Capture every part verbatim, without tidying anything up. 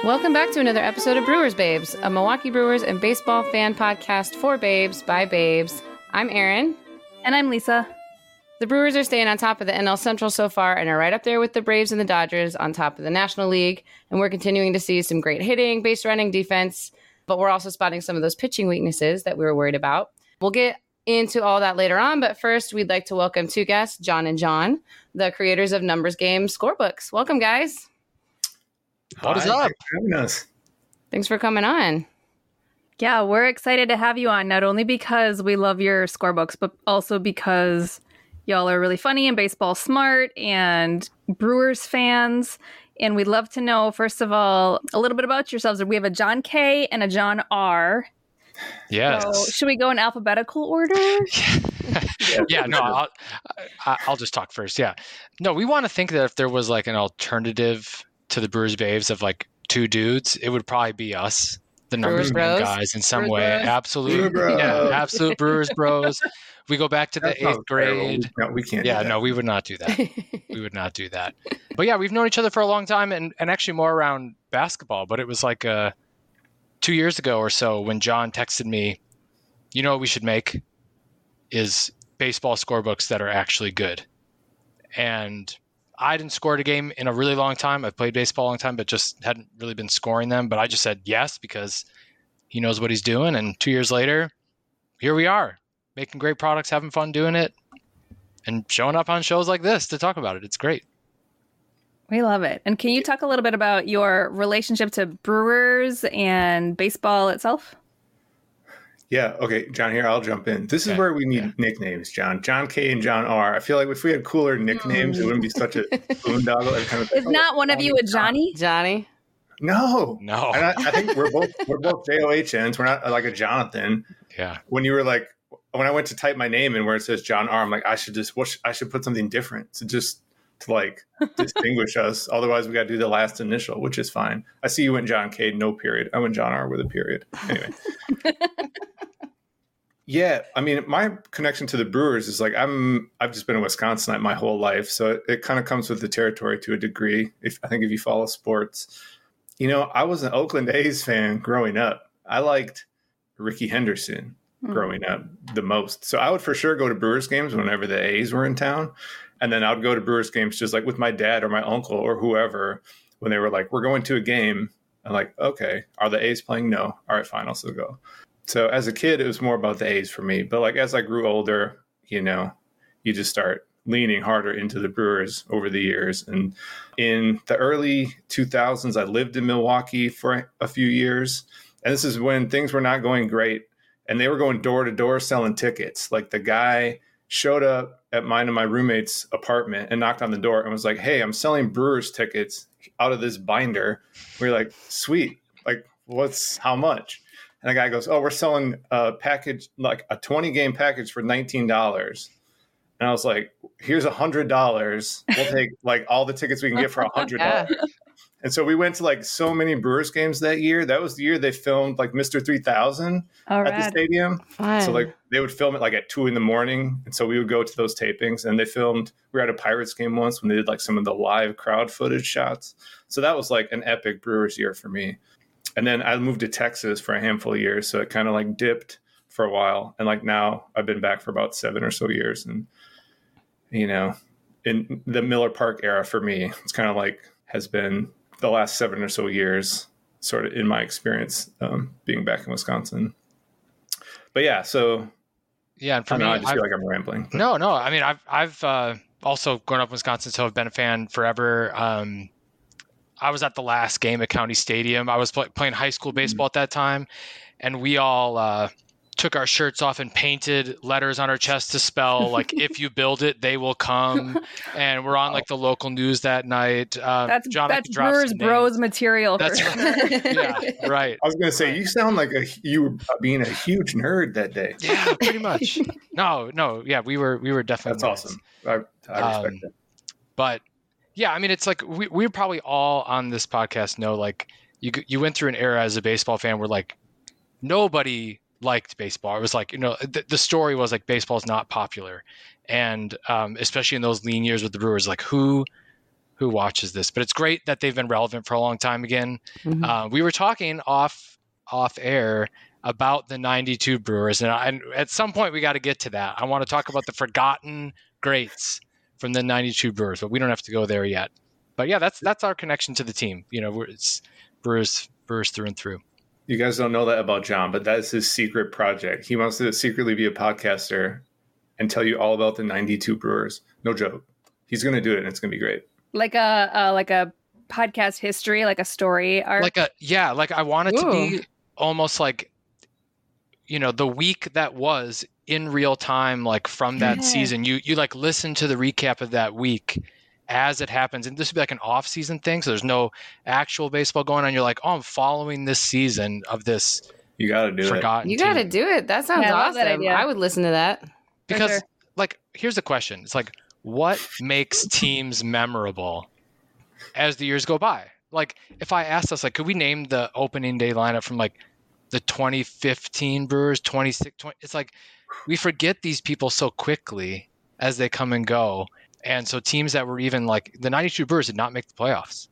Welcome back to another episode of Brewers Babes, a Milwaukee Brewers and baseball fan podcast for babes by babes. I'm Erin. And I'm Lisa. The Brewers are staying on top of the N L Central so far and are right up there with the Braves and the Dodgers on top of the National League. And we're continuing to see some great hitting, base running, defense, but we're also spotting some of those pitching weaknesses that we were worried about. We'll get into all that later on, but first we'd like to welcome two guests, John and John, the creators of Numbers Game Scorebooks. Welcome, guys. What is up? Thanks for having us. Thanks for coming on. Yeah, we're excited to have you on, not only because we love your scorebooks, but also because y'all are really funny and baseball smart and Brewers fans. And we'd love to know, first of all, a little bit about yourselves. We have a John K and a John R. Yes. So should we go in alphabetical order? yeah, no, I'll, I'll just talk first. Yeah. No, we want to think that if there was like an alternative to the Brewers Babes of like two dudes, it would probably be us, the Numbers Game guys, in some Brewers way. Bros. Absolute, Brewer yeah, Bros. absolute Brewers Bros. We go back to the That's eighth not terrible. grade. No, we can't. Yeah, do that. no, we would not do that. we would not do that. But yeah, we've known each other for a long time, and, and actually more around basketball. But it was like uh, two years ago or so when John texted me, you know what we should make is baseball scorebooks that are actually good. And I hadn't scored a game in a really long time. I've played baseball a long time, but just hadn't really been scoring them. But I just said yes because he knows what he's doing. And two years later, here we are, making great products, having fun doing it, and showing up on shows like this to talk about it. It's great. We love it. And can you talk a little bit about your relationship to Brewers and baseball itself? Yeah. Okay, John. Here, I'll jump in. This is Okay. where we need Yeah. nicknames, John. John K and John R. I feel like if we had cooler nicknames, it wouldn't be such a boondoggle. It kind of Is not one of you a Johnny? Johnny. No, No. And I, I think we're both we're both J O H Ns. We're not like a Jonathan. Yeah. When you were like, when I went to type my name in where it says John R, I'm like, I should just, what should, I should put something different to just to like distinguish us. Otherwise, we got to do the last initial, which is fine. I see you went John K, no period. I went John R with a period. Anyway. Yeah, I mean, my connection to the Brewers is like I'm. I've just been a Wisconsinite my whole life, so it, it kind of comes with the territory to a degree. If I think if you follow sports, you know, I was an Oakland A's fan growing up. I liked Ricky Henderson growing up the most, so I would for sure go to Brewers games whenever the A's were in town, and then I'd go to Brewers games just like with my dad or my uncle or whoever when they were like, "We're going to a game." I'm like, "Okay, are the A's playing?" No. All right, fine, I'll still go. So as a kid, it was more about the A's for me. But like as I grew older, you know, you just start leaning harder into the Brewers over the years. And in the early two thousands, I lived in Milwaukee for a few years. And this is when things were not going great. And they were going door to door selling tickets. Like the guy showed up at mine and my roommate's apartment and knocked on the door and was like, "Hey, I'm selling Brewers tickets out of this binder." We were like, "Sweet. Like, what's how much?" And the guy goes, "Oh, we're selling a package, like a twenty game package for nineteen dollars. And I was like, "Here's one hundred dollars. We'll take like all the tickets we can get for one hundred dollars. Yeah. And so we went to like so many Brewers games that year. That was the year they filmed like Mister three thousand All at the right. stadium. Fun. So like they would film it like at two in the morning. And so we would go to those tapings and they filmed, we were at a Pirates game once when they did like some of the live crowd footage shots. So that was like an epic Brewers year for me. And then I moved to Texas for a handful of years. So it kind of like dipped for a while. And like now I've been back for about seven or so years. And, you know, in the Miller Park era for me, it's kind of like has been the last seven or so years, sort of in my experience, um, being back in Wisconsin. But yeah, so Yeah. And for I, me, know, I just I've- feel like I'm rambling. No, no. I mean, I've I've uh, also grown up in Wisconsin, so I've been a fan forever. Um, I was at the last game at County Stadium. I was play, playing high school baseball at that time, and we all uh, took our shirts off and painted letters on our chest to spell like "If you build it, they will come." And we're on like the local news that night. Um, That's John, I that's could drop Brewers some Bros names. material. That's for right. Yeah, right. I was going to say, you sound like a you were being a huge nerd that day. Yeah, pretty much. No, no. Yeah, we were we were definitely. That's nerds. awesome. I, I respect Um, that. But yeah, I mean, it's like we we probably all on this podcast know, like you you went through an era as a baseball fan where like nobody liked baseball. It was like, you know, the, the story was like baseball is not popular, and um, especially in those lean years with the Brewers, like who who watches this, but it's great that they've been relevant for a long time again. Mm-hmm. Uh, we were talking off off air about the ninety-two Brewers, and, I, and at some point we got to get to that. I want to talk about the forgotten greats from the ninety-two Brewers, but we don't have to go there yet. But yeah, that's that's our connection to the team. You know, we're, it's Brewers Brewers through and through. You guys don't know that about John, but that is his secret project. He wants to secretly be a podcaster and tell you all about the ninety-two Brewers. No joke. He's going to do it, and it's going to be great. Like a uh, like a podcast history, like a story arc. Like a yeah, like I want it Ooh. to be almost like, you know, the week that was in real time, like from that yeah. season. You you like listen to the recap of that week as it happens, and this would be like an off-season thing, so there's no actual baseball going on. You're like, oh, I'm following this season of this. You got to do forgotten it. You got to do it. That sounds yeah, awesome. That I would listen to that because, sure. like, here's the question: it's like, what makes teams memorable as the years go by? Like, if I asked us, like, could we name the opening day lineup from like the twenty fifteen Brewers, twenty sixteen? It's like we forget these people so quickly as they come and go. And so teams that were even like the ninety-two Brewers did not make the playoffs.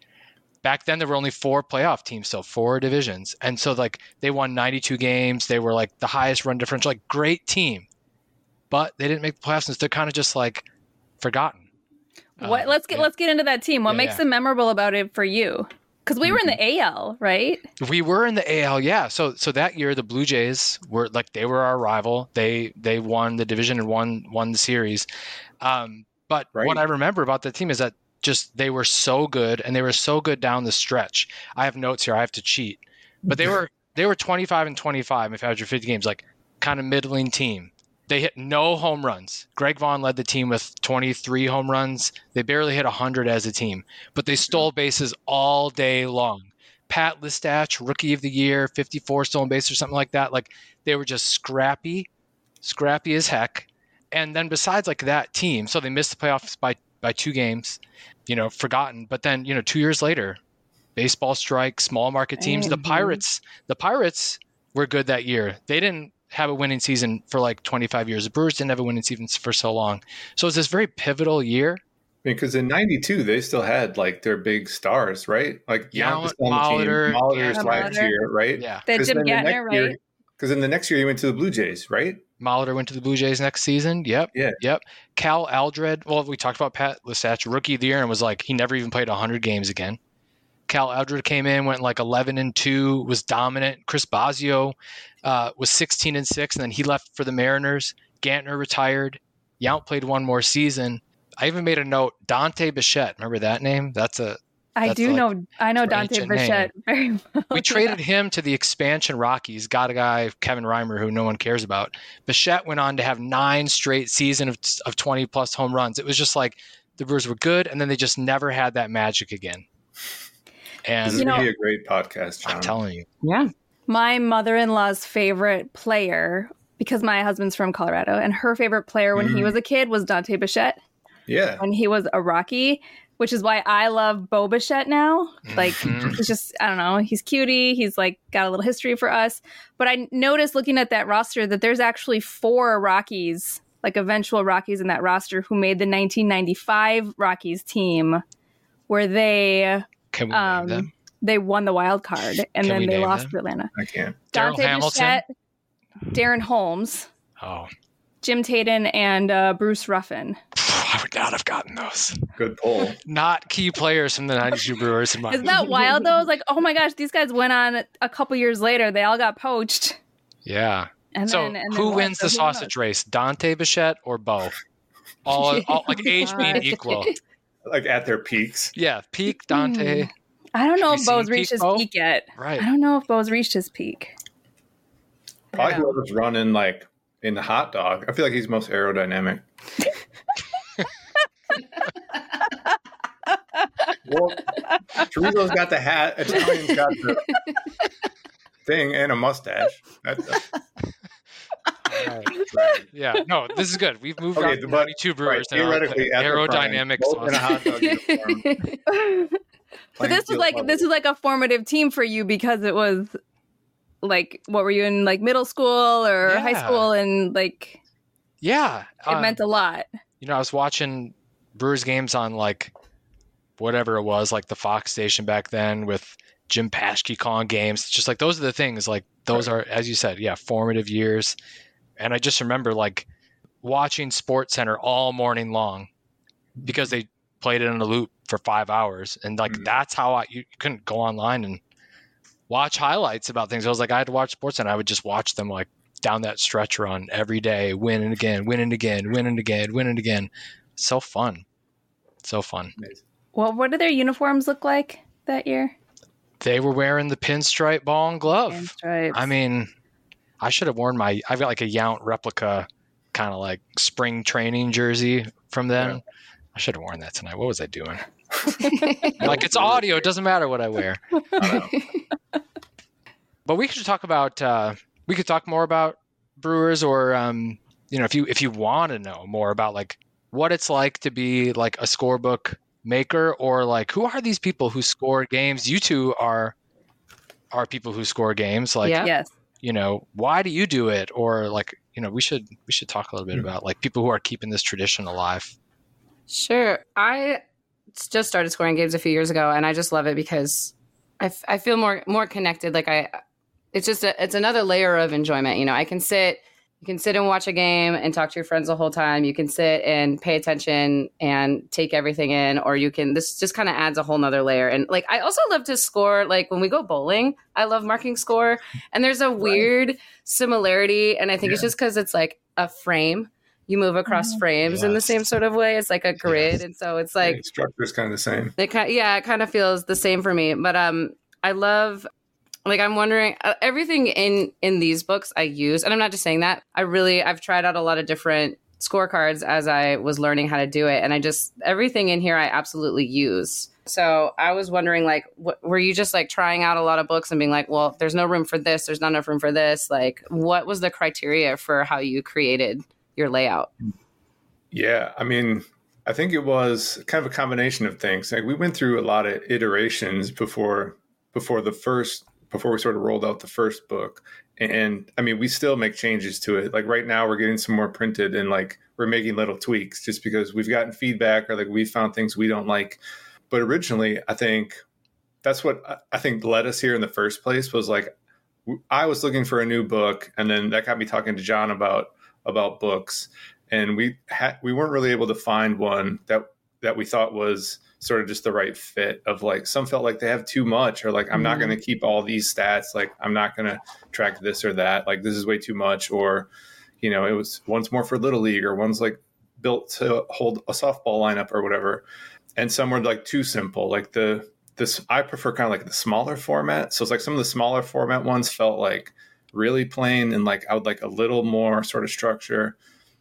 Back then, there were only four playoff teams, so four divisions. And so like they won ninety-two games. They were like the highest run differential, like great team. But they didn't make the playoffs, and they're kind of just like forgotten. What? Uh, let's get yeah. let's get into that team. What yeah, makes yeah. them memorable about it for you? Because we mm-hmm. were in the A L, right? We were in the A L, yeah. So so that year, the Blue Jays were like they were our rival. They they won the division and won won the series. Um, But right. what I remember about the team is that just they were so good, and they were so good down the stretch. I have notes here. I have to cheat. But they were they were twenty-five and twenty-five if after fifty games, like kind of middling team. They hit no home runs. Greg Vaughn led the team with twenty-three home runs. They barely hit one hundred as a team, but they stole bases all day long. Pat Listach, Rookie of the Year, fifty-four stolen bases or something like that. Like they were just scrappy, scrappy as heck. And then besides like that team, so they missed the playoffs by, by two games, you know, forgotten. But then, you know, two years later, baseball strike, small market teams. Mm-hmm. The Pirates, the Pirates were good that year. They didn't have a winning season for like twenty-five years. The Brewers didn't have a winning season for so long. So it was this very pivotal year. Because in ninety-two, they still had like their big stars, right? Like Yount, Molitor, Molitor's yeah, last Molitor. year, right? Yeah. They Jim Gantner, right? Because in the next year, he went to the Blue Jays, right? Molitor went to the Blue Jays next season. Yep. Yeah. Yep. Cal Aldred. Well, we talked about Pat Listach, Rookie of the Year, and was like, he never even played one hundred games again. Cal Aldred came in, went like eleven and two, was dominant. Chris Bosio uh, was sixteen and six, and then he left for the Mariners. Gantner retired. Yount played one more season. I even made a note, Dante Bichette. Remember that name? That's a I That's do like, know. I know Dante Bichette very well. We traded him to the expansion Rockies. Got a guy, Kevin Reimer, who no one cares about. Bichette went on to have nine straight seasons of, of twenty plus home runs. It was just like the Brewers were good, and then they just never had that magic again. And this is going to be a great podcast, John. I'm telling you. Yeah. My mother-in-law's favorite player, because my husband's from Colorado, and her favorite player when mm. he was a kid was Dante Bichette. Yeah. When he was a Rocky. Which is why I love Bo Bichette now. Like, mm-hmm. he's just, I don't know, he's cutie. He's like got a little history for us. But I noticed looking at that roster that there's actually four Rockies, like eventual Rockies in that roster who made the nineteen ninety-five Rockies team where they Can we um, name them? They won the wild card and Can then they lost them? to Atlanta. I can't. Dante Darryl Hamilton? Bichette, Darren Holmes, Oh. Jim Taden, and uh, Bruce Ruffin. I would not have gotten those. Good pull. Not key players from the ninety-two Brewers in my Isn't that wild, though? It's like, oh my gosh, these guys went on a couple years later. They all got poached. Yeah. And so then, and who then wins the sausage race? Dante Bichette or Bo? All, all like age being equal. Like at their peaks. Yeah, peak Dante. Hmm. I don't know Have if you Bo's seen reached peak his Bo? peak yet. Right. I don't know if Bo's reached his peak. Probably whoever's running like in the hot dog. I feel like he's most aerodynamic. Well, Chorizo's got the hat. Italian's got the thing and a mustache. That's a... Right. Yeah, no, this is good. We've moved okay, on to ninety-two Brewers right, theoretically, now. Aerodynamic both in a hot dog uniform. But this was like this was like a formative team for you because it was like, what were you in, like middle school or Yeah. high school, and like Yeah, it um, meant a lot. You know, I was watching Brewers games on like whatever it was, like the Fox station back then with Jim Paschke calling games. Just like those are the things, like those are, as you said, yeah, formative years. And I just remember like watching Sports Center all morning long because they played it in a loop for five hours. And like, mm-hmm. that's how I, you couldn't go online and watch highlights about things. I was like, I had to watch Sports Center. I would just watch them like down that stretch run every day, win and again, win and again, win and again, win and again. So fun. So fun. Well, what did their uniforms look like that year? They were wearing the pinstripe ball and glove. Pinstripes. I mean, I should have worn my, I've got like a Yount replica kind of like spring training jersey from them. Yeah. I should have worn that tonight. What was I doing? Like, it's audio. It doesn't matter what I wear. I but we could talk about, uh, we could talk more about Brewers, or, um, you know, if you, if you want to know more about like what it's like to be like a scorebook maker, or like, who are these people who score games? You two are, are people who score games. Like, yeah. Yes. You know, why do you do it? Or like, you know, we should, we should talk a little bit mm-hmm. about like people who are keeping this tradition alive. Sure. I just started scoring games a few years ago, and I just love it because I, f- I feel more, more connected. Like I, it's just, a, it's another layer of enjoyment. You know, I can sit, you can sit and watch a game and talk to your friends the whole time. You can sit and pay attention and take everything in, or you can, this just kind of adds a whole nother layer. And like, I also love to score. Like when we go bowling, I love marking score, and there's a weird right. similarity. And I think yeah. it's just because it's like a frame. You move across frames yes. in the same sort of way. It's like a grid. Yes. And so it's like the structure is kind of the same. It kind of, yeah, it kind of feels the same for me. But um, I love, like, I'm wondering, uh, everything in, in these books I use, and I'm not just saying that. I really, I've tried out a lot of different scorecards as I was learning how to do it. And I just, everything in here I absolutely use. So I was wondering, like, what, were you just like trying out a lot of books and being like, well, there's no room for this, there's not enough room for this? Like, what was the criteria for how you created your layout? Yeah, I mean, I think it was kind of a combination of things. Like we went through a lot of iterations before before the first before we sort of rolled out the first book. And I mean, we still make changes to it. Like right now we're getting some more printed, and like we're making little tweaks just because we've gotten feedback, or like we found things we don't like. But originally, I think that's what I think led us here in the first place, was like I was looking for a new book, and then that got me talking to John about about books, and we had we weren't really able to find one that that we thought was sort of just the right fit. Of like, some felt like they have too much, or like I'm mm-hmm. not going to keep all these stats, like I'm not going to track this or that, like this is way too much. Or, you know, it was one's more for Little League, or one's like built to hold a softball lineup or whatever. And some were like too simple. Like the this I prefer kind of like the smaller format. So it's like some of the smaller format ones felt like really plain, and like I would like a little more sort of structure,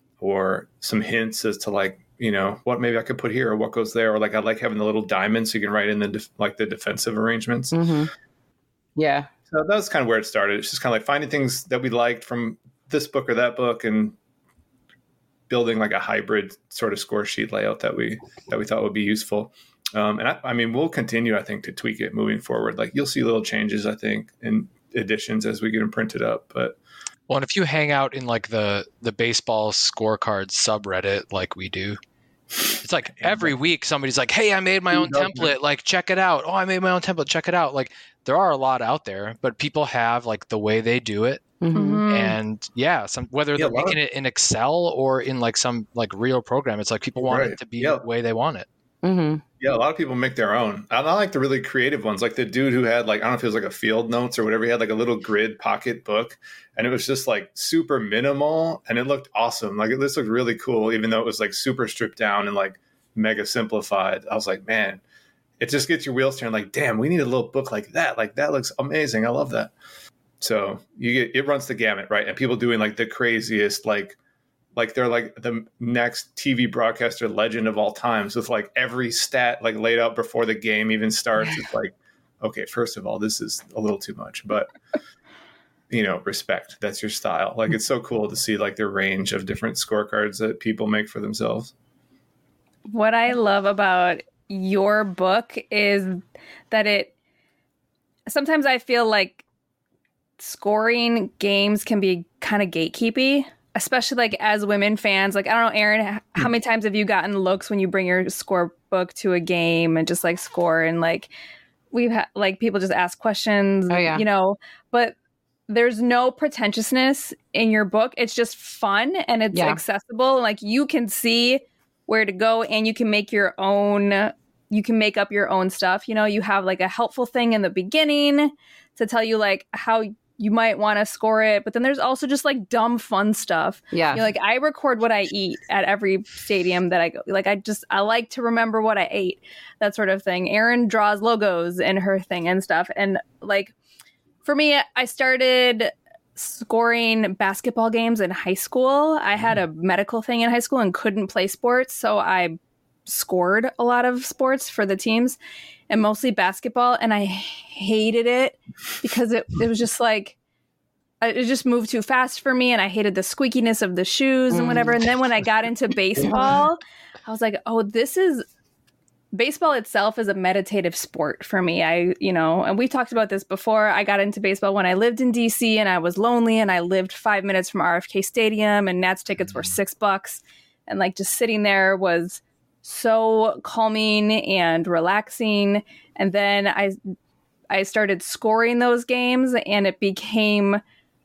or some hints as to like, you know, what maybe I could put here, or what goes there, or like I like having the little diamonds so you can write in the def- like the defensive arrangements. Mm-hmm. Yeah. So that was kind of where it started. It's just kind of like finding things that we liked from this book or that book, and building like a hybrid sort of score sheet layout that we that we thought would be useful. Um, and I, I mean, we'll continue, I think, to tweak it moving forward. Like you'll see little changes, I think, in editions as we get them printed up. But well, and if you hang out in like the the baseball scorecards subreddit like we do, it's like every week somebody's like, hey, I made my own template, like check it out. Oh, I made my own template, check it out. Like there are a lot out there, but people have like the way they do it. Mm-hmm. And yeah, some whether yeah, they're making of, it in Excel or in like some like real program, it's like people want right. it to be yeah. the way they want it. Mm-hmm. Yeah, a lot of people make their own. I like the really creative ones, like the dude who had like, I don't know if it was like a field notes or whatever. He had like a little grid pocket book, and it was just like super minimal, and it looked awesome. Like this looked really cool, even though it was like super stripped down and like mega simplified. I was like, man, it just gets your wheels turning. Like, damn, we need a little book like that. Like that looks amazing. I love that. So you get, it runs the gamut, right? And people doing like the craziest, like, like they're like the next T V broadcaster legend of all times, with like every stat like laid out before the game even starts. It's like, okay, first of all, this is a little too much, but you know, respect. That's your style. Like it's so cool to see like the range of different scorecards that people make for themselves. What I love about your book is that it, sometimes I feel like scoring games can be kind of gatekeepy, especially like as women fans, like, I don't know, Erin, how many times have you gotten looks when you bring your scorebook to a game and just like score, and like we've had like people just ask questions, Oh, yeah. you know, but there's no pretentiousness in your book. It's just fun and it's Yeah. accessible. Like you can see where to go and you can make your own, you can make up your own stuff. You know, you have like a helpful thing in the beginning to tell you like how you might want to score it. But then there's also just like dumb fun stuff. Yeah. You know, like I record what I eat at every stadium that I go. Like I just, I like to remember what I ate, that sort of thing. Erin draws logos in her thing and stuff. And like, for me, I started scoring basketball games in high school. I had a medical thing in high school and couldn't play sports, so I scored a lot of sports for the teams, and mostly basketball. And I hated it because it, it was just like, it just moved too fast for me, and I hated the squeakiness of the shoes and whatever. And then when I got into baseball, I was like, oh, this is... baseball itself is a meditative sport for me. I, you know, and we've talked about this before. I got into baseball when I lived in D C and I was lonely, and I lived five minutes from R F K Stadium, and Nats tickets were six bucks. And like just sitting there was so calming and relaxing. And then I, I started scoring those games, and it became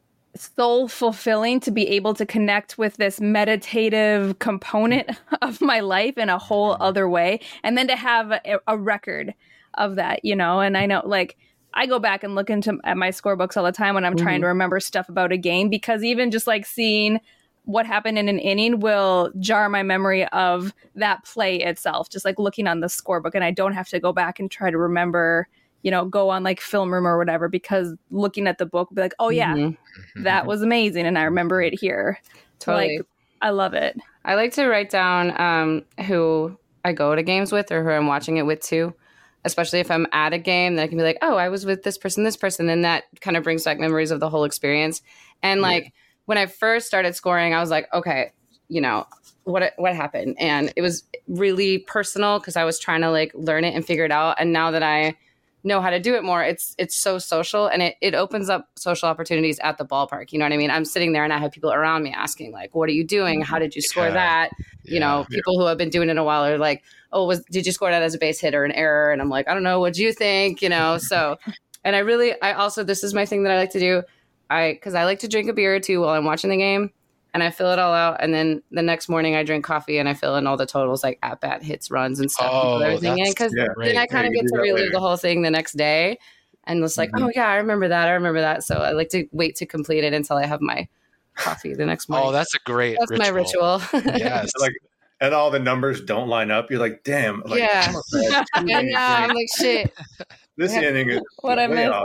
so fulfilling to be able to connect with this meditative component of my life in a whole other way. And then to have a, a record of that, you know, and I know like I go back and look into at my scorebooks all the time when I'm mm-hmm. trying to remember stuff about a game, because even just like seeing what happened in an inning will jar my memory of that play itself, just like looking on the scorebook. And I don't have to go back and try to remember, you know, go on like Film Room or whatever, because looking at the book will be like, oh yeah, mm-hmm. that was amazing. And I remember it here. Totally. Like, I love it. I like to write down um, who I go to games with or who I'm watching it with too, especially if I'm at a game, that I can be like, oh, I was with this person, this person. And that kind of brings back memories of the whole experience. And yeah. like when I first started scoring, I was like, okay, you know, what what happened? And it was really personal because I was trying to like learn it and figure it out. And now that I know how to do it more, it's it's so social, and it, it opens up social opportunities at the ballpark. You know what I mean? I'm sitting there and I have people around me asking like, what are you doing? How did you score yeah. that? You yeah. know, people yeah. who have been doing it a while are like, oh, was did you score that as a base hit or an error? And I'm like, I don't know. What do you think? You know, so, and I really, I also, this is my thing that I like to do. I, cause I like to drink a beer or two while I'm watching the game, and I fill it all out. And then the next morning I drink coffee and I fill in all the totals, like at bat, hits, runs, and stuff. Oh, and everything in. Cause yeah, then I kind of get to relive the whole thing the next day. And it's like, mm-hmm. oh yeah, I remember that. I remember that. So I like to wait to complete it until I have my coffee the next morning. Oh, that's a great That's ritual. my ritual. Yes. Like, and all the numbers don't line up. You're like, damn. Like, yeah. And now I'm like, shit. This inning is what I missed.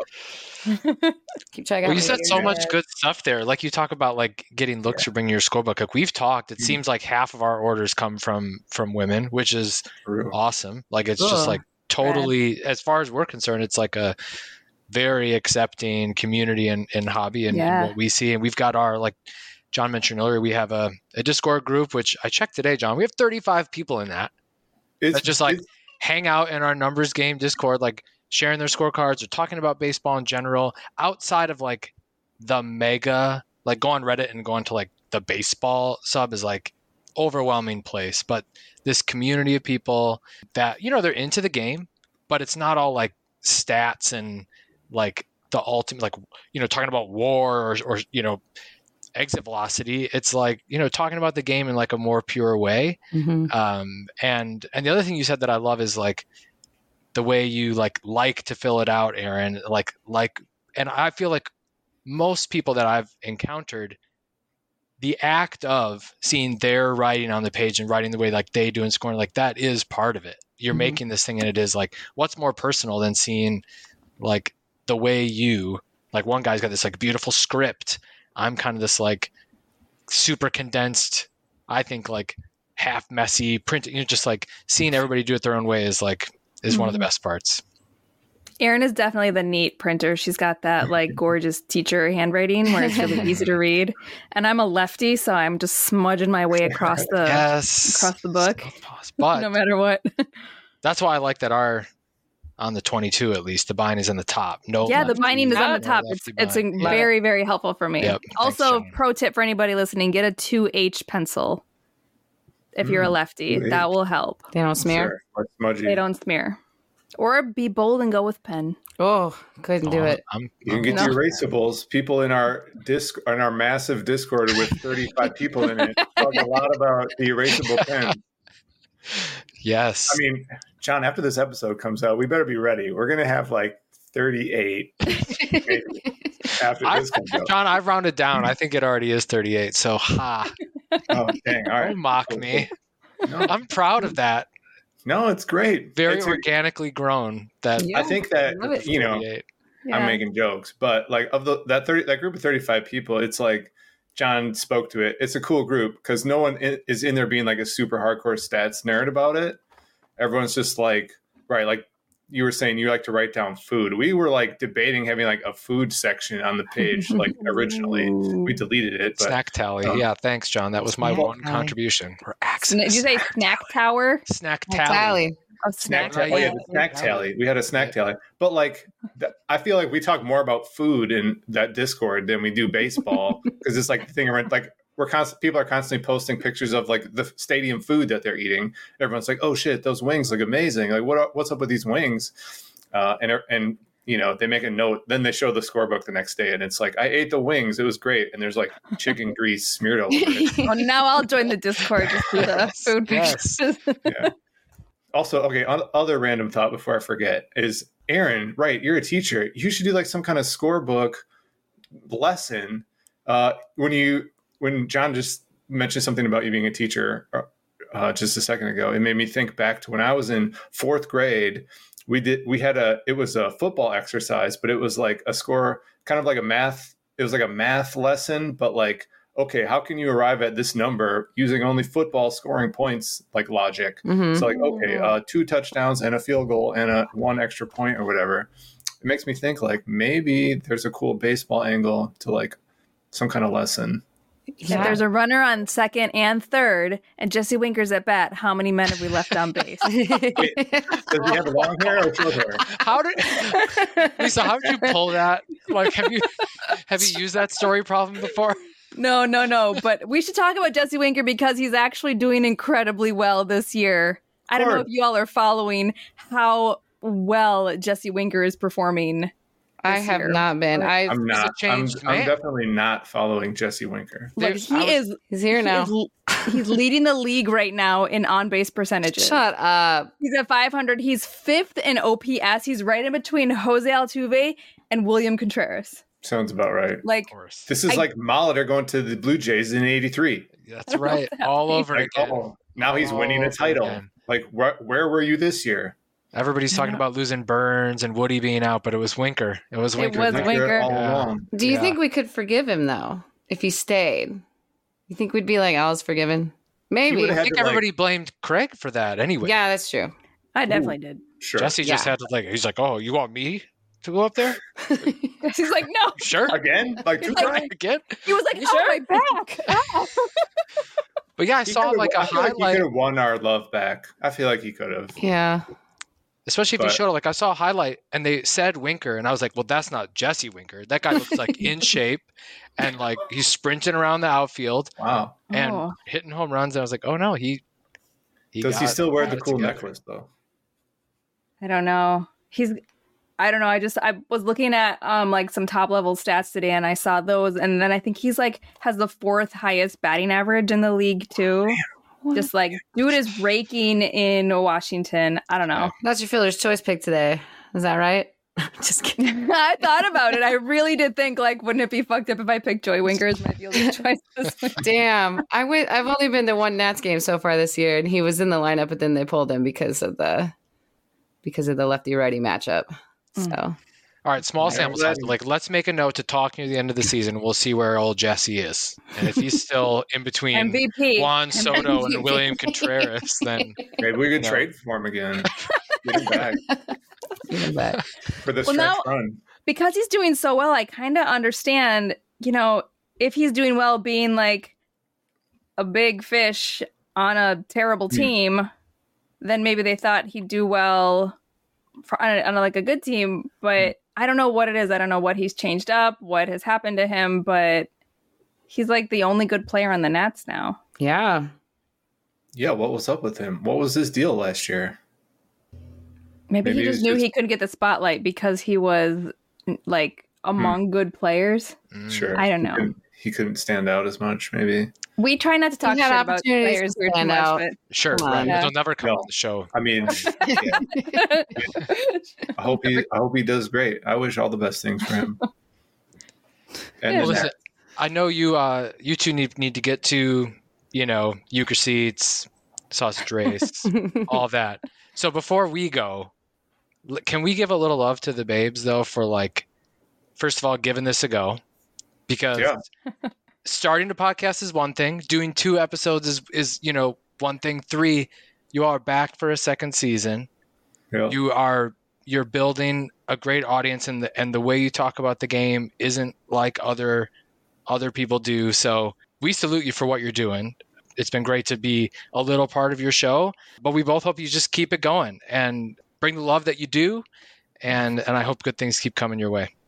Keep checking. Well, you said so much good stuff there. Like you talk about like getting looks yeah. or bringing your scorebook. Like we've talked, it mm-hmm. seems like half of our orders come from from women, which is True. awesome. Like it's Ugh, just like totally, bad. As far as we're concerned, it's like a very accepting community and, and hobby and, yeah. and what we see. And we've got our, like John mentioned earlier, we have a, a Discord group, which I checked today, John. We have thirty-five people in that. It's that just like hang out in our numbers game Discord, like sharing their scorecards or talking about baseball in general, outside of like the mega, like go on Reddit and go into like the baseball sub is like overwhelming place. But this community of people that, you know, they're into the game, but it's not all like stats and like the ultimate, like, you know, talking about war or, or, you know, exit velocity. It's like, you know, talking about the game in like a more pure way. Mm-hmm. Um, and, and the other thing you said that I love is like, the way you like like to fill it out, Erin, like like and I feel like most people that I've encountered, the act of seeing their writing on the page and writing the way like they do and scoring, like that is part of it. You're mm-hmm. making this thing, and it is like, what's more personal than seeing like the way you, like one guy's got this like beautiful script. I'm kind of this like super condensed, I think like half messy print, you know, just like seeing everybody do it their own way is like, is one of the best parts. Erin is definitely the neat printer. She's got that like gorgeous teacher handwriting where it's really easy to read. And I'm a lefty, so I'm just smudging my way across the yes. across the book, but no matter what. That's why I like that our on the twenty-two at least. The bind is in the top. No, yeah, the lefty- binding is on the no top. lefty It's it's bind. a- Yeah. very, very helpful for me. Yep. Also, Thanks, John. pro tip for anybody listening, get a two H pencil if you're a Mm, lefty. two H. That will help. They don't smear. Sure. Or smudgy. They don't smear. Or be bold and go with pen. Oh, couldn't do Oh, it. I'm, You can get No. the erasables. People in our disc in our massive Discord with thirty-five people in it talk a lot about the erasable pen. yes. I mean, John, after this episode comes out, we better be ready. We're gonna have like thirty-eight after I, this comes out. John, I've rounded down. I think it already is thirty-eight. So, ha. Oh, dang! All right, Don't mock me. No, I'm proud of that. no, it's great. Very It's a- organically grown. That Yeah, I think that love it. you know. thirty-eight. I'm making jokes, but like of the that thirty that group of thirty-five people, it's like John spoke to it. It's a cool group because no one in, is in there being like a super hardcore stats nerd about it. Everyone's just like, right, like you were saying, you like to write down food. We were like debating having like a food section on the page, like originally. We deleted it, but Snack tally. um, yeah, thanks, John. That was my Snack one tally. contribution. We're Sna- access. Did you say snack tower? snack Tally. tally? Oh, snack, snack tally. Oh, yeah, tally. the snack tally. We had a snack tally, but like th- I feel like we talk more about food in that Discord than we do baseball because it's like the thing around like we're constant. People are constantly posting pictures of like the stadium food that they're eating. Everyone's like, "Oh shit, those wings look amazing! Like, what are, what's up with these wings?" Uh, and and you know they make a note. Then they show the scorebook the next day, and it's like, "I ate the wings. It was great." And there's like chicken grease smeared all over it. Well, now I'll join the Discord to see the food Yes. pictures. Yeah. Also, okay, o- other random thought before I forget is Aaron, right? You're a teacher. You should do like some kind of scorebook lesson. Uh, when you when John just mentioned something about you being a teacher uh, just a second ago, it made me think back to when I was in fourth grade. We did we had a it was a football exercise, but it was like a score, kind of like a math. It was like a math lesson, but like, okay, how can you arrive at this number using only football scoring points like logic? Mhm. So like, okay, uh, two touchdowns and a field goal and a one extra point or whatever. It makes me think like maybe there's a cool baseball angle to like some kind of lesson. If there's a runner on second and third, and Jesse Winker's at bat, how many men have we left on base? Does he have long hair or short hair? How did Lisa? How did you pull that? Like, have you have you used that story problem before? No, no, no. But we should talk about Jesse Winker because he's actually doing incredibly well this year. I don't know Sure. if you all are following how well Jesse Winker is performing. I this have year. not been. I I'm not. I'm, changed I'm man. definitely not following Jesse Winker. Like There's- he I was- is he's here he now. is- he's leading the league right now in on-base percentages. Shut up. He's at five hundred. He's fifth in O P S. He's right in between Jose Altuve and William Contreras. Sounds about right. Like, Of course. This is I- like Molitor going to the Blue Jays in eighty-three. That's right. All over Like, again. oh, now he's All winning a over title. again. Like, wh- where were you this year? Everybody's talking about losing Burns and Woody being out, but it was Winker. It was It Winker. was Winker. Winker. all Yeah. along. Do you Yeah. think we could forgive him though if he stayed? You think we'd be like, "I was forgiven"? Maybe. would've I had think to, like- everybody blamed Craig for that anyway. Yeah, that's true. I definitely did. Sure. Jesse just Yeah. had to like. He's like, "Oh, you want me to go up there? He's like, no. Sure." Again? Like two Like- times? Again. He was like, You oh, sure? my back. Ow. But yeah, I He saw could've- like a I feel like he highlight. could have won our love back. I feel like he could have. Yeah. Especially if you But- showed it, like I saw a highlight and they said Winker, and I was like, well, that's not Jesse Winker. That guy looks like in shape and like he's sprinting around the outfield Wow. and Oh. hitting home runs. And I was like, oh no, he. he Does he got- still wear got the it cool together. necklace though? I don't know. He's I don't know. I just I was looking at um like some top level stats today and I saw those and then I think he's like has the fourth highest batting average in the league too. Just like dude is raking in Washington. I don't know. That's your Fielder's choice pick today. Is that right? Just kidding. I thought about it. I really did think like wouldn't it be fucked up if I picked Joey Winker as my fielder's choice this week? Damn. I went I've only been to one Nats game so far this year and he was in the lineup, but then they pulled him because of the because of the lefty righty matchup. So All right, small Yeah, sample glad- size. Like, let's make a note to talk near the end of the season. We'll see where old Jesse is, and if he's still in between M V P. Juan Soto M V P. and William Contreras, then Maybe we could No. trade for him again. Get him back even back. for the Well, stretch now- run. Because he's doing so well, I kind of understand, you know, if he's doing well being like a big fish on a terrible Hmm. team, then maybe they thought he'd do well for, on, a, on a, like a good team, but I don't know what it is. I don't know what he's changed up, what has happened to him, but he's like the only good player on the Nats now. Yeah. Yeah, what was up with him? What was his deal last year? Maybe, Maybe he it just was knew just- he couldn't get the spotlight because he was like among good players. Mm. Sure. I don't He know. couldn't, he couldn't stand out as much, maybe. We try not to talk He had shit about opportunities players to here too stand much, out. but Sure, Come right. on. Yeah. They'll never come No. on the show. I mean, yeah, I hope he I hope he does great. I wish all the best things for him. And Yeah. Well, the listen, Nats. I know you uh you two need need to get to, you know, euchre seats, sausage race, all that. So before we go, l- can we give a little love to the babes though for like first of all giving this a go? Because Yeah. starting a podcast is one thing, doing two episodes is is, you know, one thing. Three, you are back for a second season. Yeah. You are you're building a great audience, and the and the way you talk about the game isn't like other other people do. So we salute you for what you're doing. It's been great to be a little part of your show, but we both hope you just keep it going and bring the love that you do, and and I hope good things keep coming your way.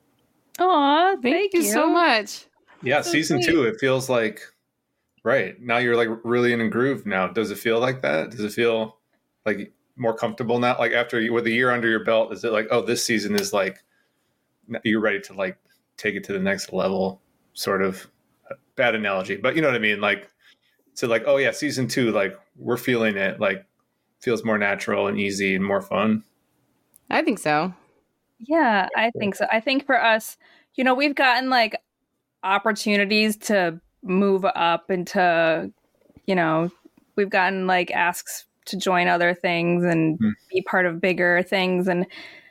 aw, Thank, thank you so much. Yeah, So season sweet. two, it feels like right. Now you're like really in a groove now. Does it feel like that? Does it feel like more comfortable now? Like after you with a year under your belt, is it like, oh, this season is like you're ready to like take it to the next level, sort of bad analogy, but you know what I mean? Like so like, oh yeah, season two, like we're feeling it, like feels more natural and easy and more fun. I think so. Yeah, I think so. I think for us, you know, we've gotten like opportunities to move up and to, you know, we've gotten like asks to join other things and Hmm. be part of bigger things. And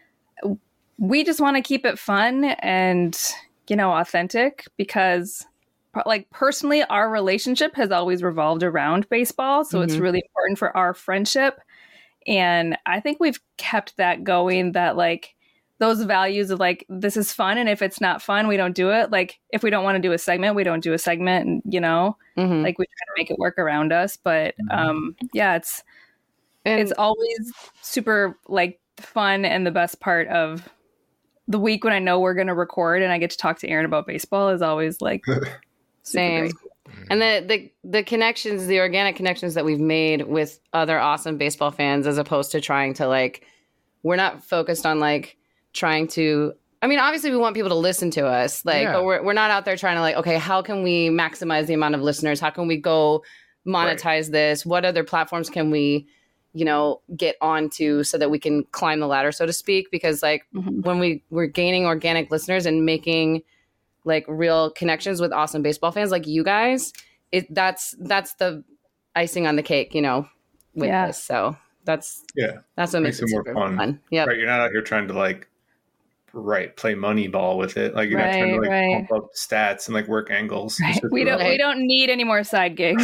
we just want to keep it fun and, you know, authentic because, like, personally, our relationship has always revolved around baseball. So it's Mhm. really important for our friendship. And I think we've kept that going, that like those values of like, this is fun. And if it's not fun, we don't do it. Like if we don't want to do a segment, we don't do a segment. And, you know, Mhm. like we try to make it work around us. But um, yeah, it's, And it's always super like fun and the best part of the week when I know we're going to record and I get to talk to Aaron about baseball is always like super same. great. And the, the the connections, the organic connections that we've made with other awesome baseball fans, as opposed to trying to like, we're not focused on like trying to. I mean, obviously, we want people to listen to us, like, Yeah. but we're we're not out there trying to like, okay, how can we maximize the amount of listeners? How can we go monetize this? What other platforms can we, you know, get onto so that we can climb the ladder, so to speak? Because like Mhm. when we we're gaining organic listeners and making like real connections with awesome baseball fans like you guys, it that's that's the icing on the cake, you know, with Yeah. this. So that's Yeah. that's what makes, Makes it it more super fun. fun. Yeah. Right. You're not out here trying to like right play money ball with it. Like you're not trying to like Right, right. pump up stats and like work angles. It's Right. just We don't about, we like, don't need any more side gigs.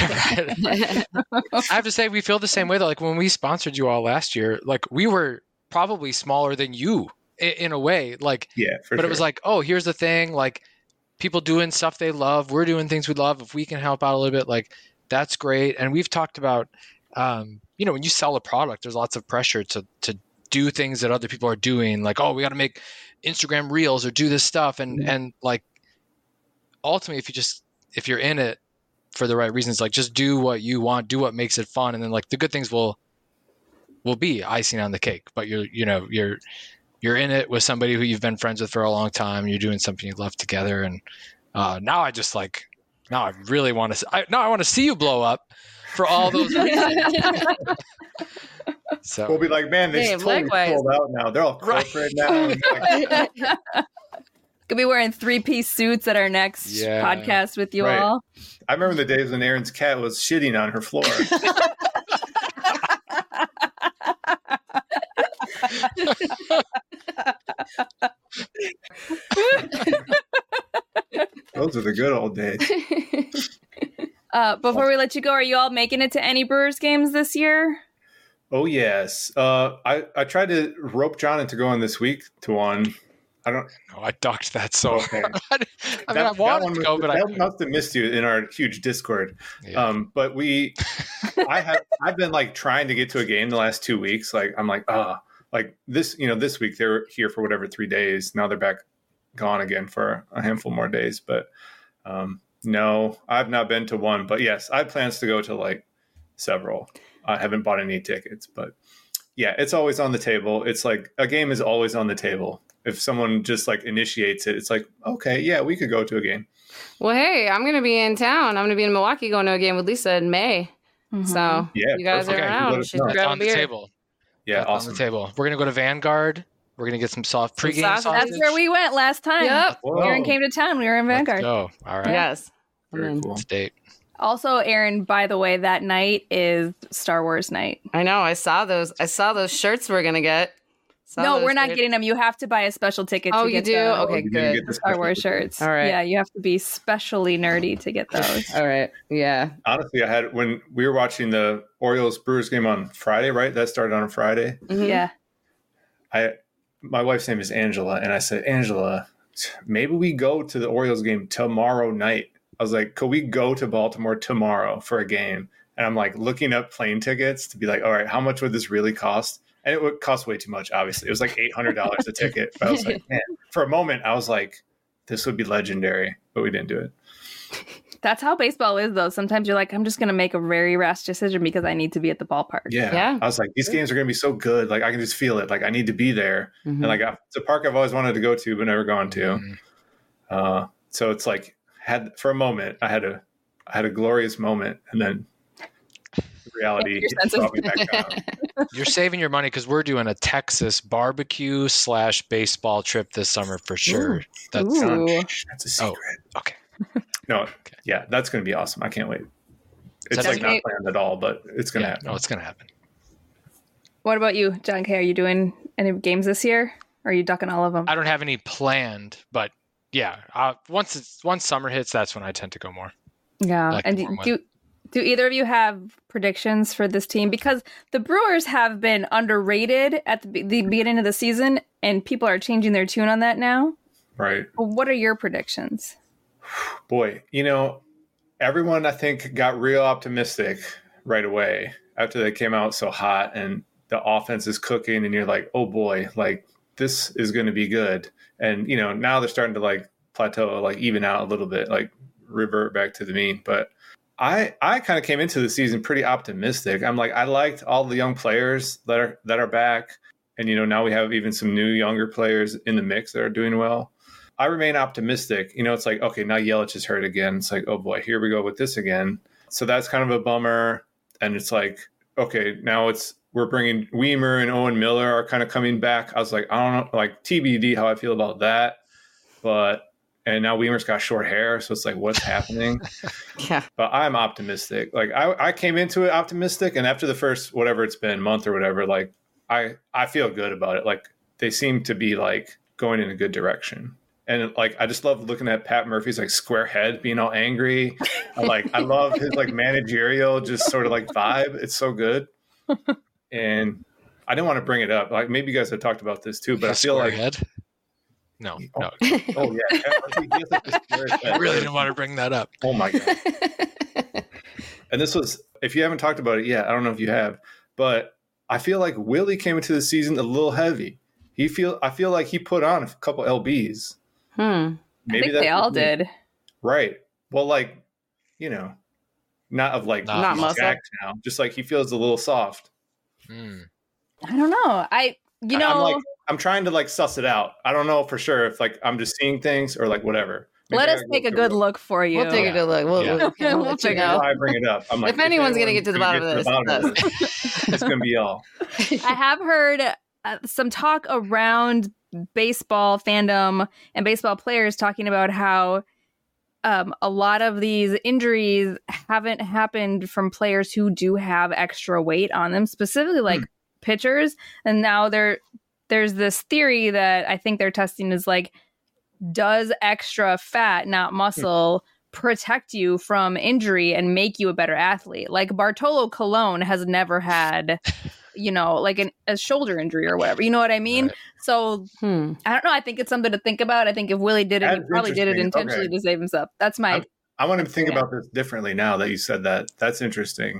I have to say, we feel the same way though. Like when we sponsored you all last year, like we were probably smaller than you in, in a way. Like, yeah, for but sure. it was like, oh, here's the thing. Like people doing stuff they love. We're doing things we love. If we can help out a little bit, like that's great. And we've talked about, um, you know, when you sell a product, there's lots of pressure to to do things that other people are doing. Like, oh, we got to make Instagram reels or do this stuff. And Mhm. and like ultimately, if you just if you're in it for the right reasons, like just do what you want, do what makes it fun, and then like the good things will will be icing on the cake. But you're you know you're you're in it with somebody who you've been friends with for a long time. You're doing something you love together, and uh, now I just like now I really want to I, now I want to see you blow up for all those reasons. So we'll be like, man, they Hey, totally likewise. sold out now. They're all Right. corporate now. And, like, Could be wearing three piece suits at our next Yeah. podcast with you Right. all. I remember the days when Aaron's cat was shitting on her floor. Those are the good old days. Uh, before we let you go, are you all making it to any Brewers games this year? Oh yes. Uh, I I tried to rope John into going this week to one. I don't. oh, I ducked that so Okay. hard. I mean, I that, that wanted one to must- go, but I that couldn't. must have missed you in our huge Discord. Yeah. Um, but we, I have, I've been like trying to get to a game the last two weeks. Like I'm like, oh, like this, you know, this week they were here for whatever three days. Now they're back gone again for a handful more days. But um, no, I've not been to one. But yes, I have plans to go to like several. I haven't bought any tickets, but yeah, it's always on the table. It's like a game is always on the table. If someone just like initiates it, it's like, okay, yeah, we could go to a game. Well, hey, I'm going to be in town. I'm going to be in Milwaukee going to a game with Lisa in May. Mm-hmm. So yeah, you guys perfect. are Okay, around. She's That's on the beer. table. Yeah, That's awesome. on the table. We're going to go to Vanguard. We're going to get some soft Some pregame sausage. sausage. That's where we went last time. Yep. Aaron came to town. We were in Vanguard. Oh, all right. Yes. Very cool. It's date. Also, Aaron, by the way, that night is Star Wars night. I know. I saw those. I saw those shirts we're going to get. Saw no, those we're not shirts. getting them. You have to buy a special ticket Oh, to you get do? the Okay, You didn't good. get the Star Wars special- shirts. All right. Yeah, you have to be specially nerdy to get those. All right. Yeah. Honestly, I had when we were watching the Orioles Brewers game on Friday, right? That started on a Friday. Mhm. Yeah. I my wife's name is Angela, and I said, Angela, maybe we go to the Orioles game tomorrow night. I was like, could we go to Baltimore tomorrow for a game? And I'm like looking up plane tickets to be like, all right, how much would this really cost? And it would cost way too much, obviously. It was like eight hundred dollars a ticket. But I was like, man, for a moment, I was like, this would be legendary, but we didn't do it. That's how baseball is, though. Sometimes you're like, I'm just going to make a very rash decision because I need to be at the ballpark. Yeah. Yeah. I was like, these games are going to be so good. Like, I can just feel it. Like, I need to be there. Mhm. And like, I- it's a park I've always wanted to go to, but never gone to. Mhm. Uh, so it's like, had for a moment, I had a, I had a glorious moment, and then reality Your sense of- brought me back down. You're saving your money because we're doing a Texas barbecue slash baseball trip this summer for sure. That's Ooh. That's a secret. okay. No, yeah, that's going to be awesome. I can't wait. It's That's like not great. planned at all, but it's going to Yeah, happen. no, it's gonna happen. What about you, John K? Are you doing any games this year? Or are you ducking all of them? I don't have any planned, but yeah, uh, once it's once summer hits, that's when I tend to go more. Yeah. like And the do, warm do do either of you have predictions for this team? Because the Brewers have been underrated at the, be- the beginning of the season, and people are changing their tune on that now. Right. Well, what are your predictions? Boy, you know, everyone I think got real optimistic right away after they came out so hot and the offense is cooking, and you're like, oh boy, like this is going to be good. And, you know, now they're starting to like plateau, like even out a little bit, like revert back to the mean. But I, I kind of came into the season pretty optimistic. I'm like, I liked all the young players that are, that are back. And, you know, now we have even some new younger players in the mix that are doing well. I remain optimistic. You know, it's like, okay, now Yelich is hurt again. It's like, oh boy, here we go with this again. So that's kind of a bummer. And it's like, okay, now it's, we're bringing Weimer and Owen Miller are kind of coming back. I was like, I don't know, like T B D how I feel about that. But, and now Weimer's got short hair. So it's like, what's happening? Yeah. But I'm optimistic. Like I, I came into it optimistic. And after the first, whatever it's been, month or whatever, like I, I feel good about it. Like they seem to be like going in a good direction. And like, I just love looking at Pat Murphy's like square head being all angry. I like, I love his like managerial, just sort of like vibe. It's so good. And I didn't want to bring it up. Like maybe you guys have talked about this too, but I feel like, head. No, no, oh yeah, Pat Murphy, he has, like, this square I head. really didn't want to bring that up. Oh my God. And this was, if you haven't talked about it yet, I don't know if you have, but I feel like Willie came into the season a little heavy. He feel, I feel like he put on a couple L Bs. Hmm. I think that's they all just me. did. Right. Well, like, you know, not of like, Not he's muscle. jacked now. Just like he feels a little soft. Mm. I don't know. I, you know, I'm like, I'm trying to like suss it out. I don't know for sure if like I'm just seeing things or like whatever. Maybe let I us gotta take go a through good it. look for you. We'll take a good look. We'll, Yeah. we'll, we'll We'll let you figure it know. out. Why I bring it up. I'm like, If anyone's gonna anyone's get to the bottom of get this, to the bottom it's of this, it's gonna be y'all. I have heard uh, some talk around baseball fandom and baseball players talking about how um, a lot of these injuries haven't happened from players who do have extra weight on them, specifically like Hmm. pitchers. And now there, there's this theory that I think they're testing is like, does extra fat, not muscle, protect you from injury and make you a better athlete? Like Bartolo Colon has never had, you know, like an, a shoulder injury or whatever. You know what I mean? Right. So Hmm. I don't know. I think it's something to think about. I think if Willie did it, he That's probably did it interesting. intentionally Okay. to save himself. That's my. I'm- I want to think Yeah. about this differently now that you said that. That's interesting.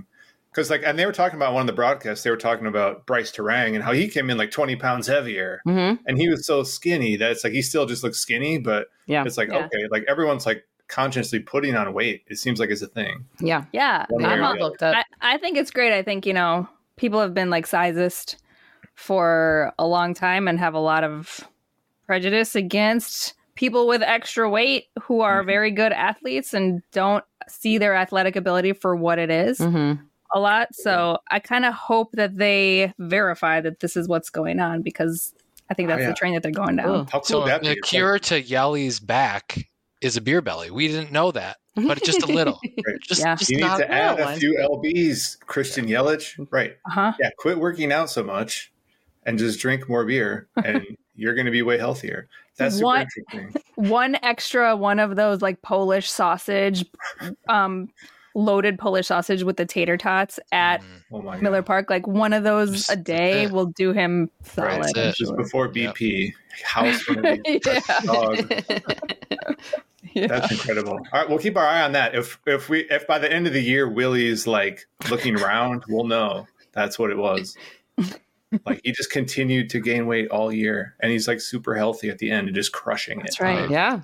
Because like, and they were talking about one of the broadcasts. They were talking about Bryce Terang and how he came in like twenty pounds heavier, Mm-hmm. and he was so skinny that it's like he still just looks skinny. But Yeah. it's like Yeah. okay, like everyone's like consciously putting on weight. It seems like it's a thing. Yeah. Yeah. One way I'm or all the other. booked up. I, I think it's great. I think, you know, people have been like sizist for a long time and have a lot of prejudice against people with extra weight who are very good athletes and don't see their athletic ability for what it is Mm-hmm. a lot. So I kind of hope that they verify that this is what's going on, because I think that's Oh, yeah. the train that they're going down. Ooh. How cool So would that be? the It's cure to Yelly's back is a beer belly. We didn't know that, but just a little. like, right. Just, Yeah. just You need not to add real a one. few L Bs, Christian Yelich. Right. Uh-huh. Yeah. Quit working out so much and just drink more beer, and you're going to be way healthier. That's super What? interesting. One extra one of those like Polish sausage, um, loaded Polish sausage with the tater tots at Mm. Oh my god. Miller Park. Like one of those Just- a day that's it. will do him Right, solid. that's I'm it. Just sure. before B P, house one of these Yeah. dog. Yeah. That's incredible. All right, we'll keep our eye on that. If if we if by the end of the year Willie's like looking round, we'll know that's what it was. Like he just continued to gain weight all year, and he's like super healthy at the end and just crushing it. That's right. Yeah.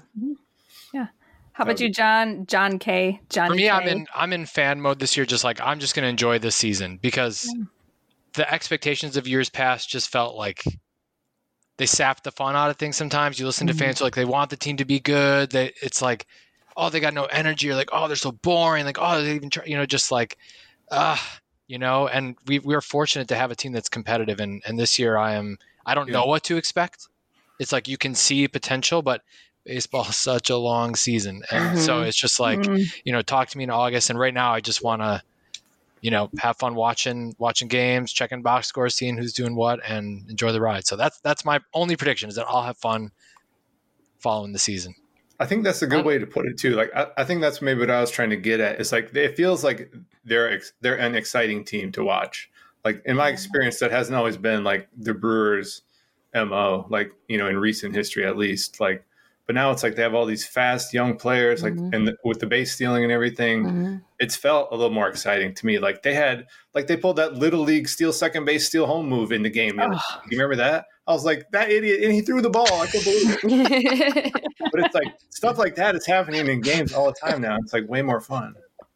How about you, John? John K. Johnny For me, K. I'm in I'm in fan mode this year. Just like I'm just going to enjoy this season because the expectations of years past just felt like they sapped the fun out of things. Sometimes you listen to Mhm. fans who are like they want the team to be good. They it's like oh they got no energy. Or like oh they're so boring. Like oh they even try. You know just like ah you know. And we we are fortunate to have a team that's competitive. And and this year I am I don't Yeah. know what to expect. It's like you can see potential, but baseball is such a long season, and so Mhm. it's just like Mm. you know talk to me in August, and right now I just want to you know have fun watching watching games, checking box scores, seeing who's doing what, and enjoy the ride. So that's that's my only prediction, is that I'll have fun following the season. I think that's a good way to put it too. Like I, I think that's maybe what I was trying to get at. It's like it feels like they're ex- they're an exciting team to watch. Like in my experience, that hasn't always been like the Brewers' M O. Like you know in recent history at least. Like but now it's like they have all these fast young players. Like Mhm. and the, with the base stealing and everything. Mhm. It's felt a little more exciting to me. Like they had, like they pulled that little league steal second base, steal home move in the game. You, know? Oh. You remember that? I was like, that idiot, and he threw the ball. I can't believe it. But it's like stuff like that is happening in games all the time now. It's like way more fun.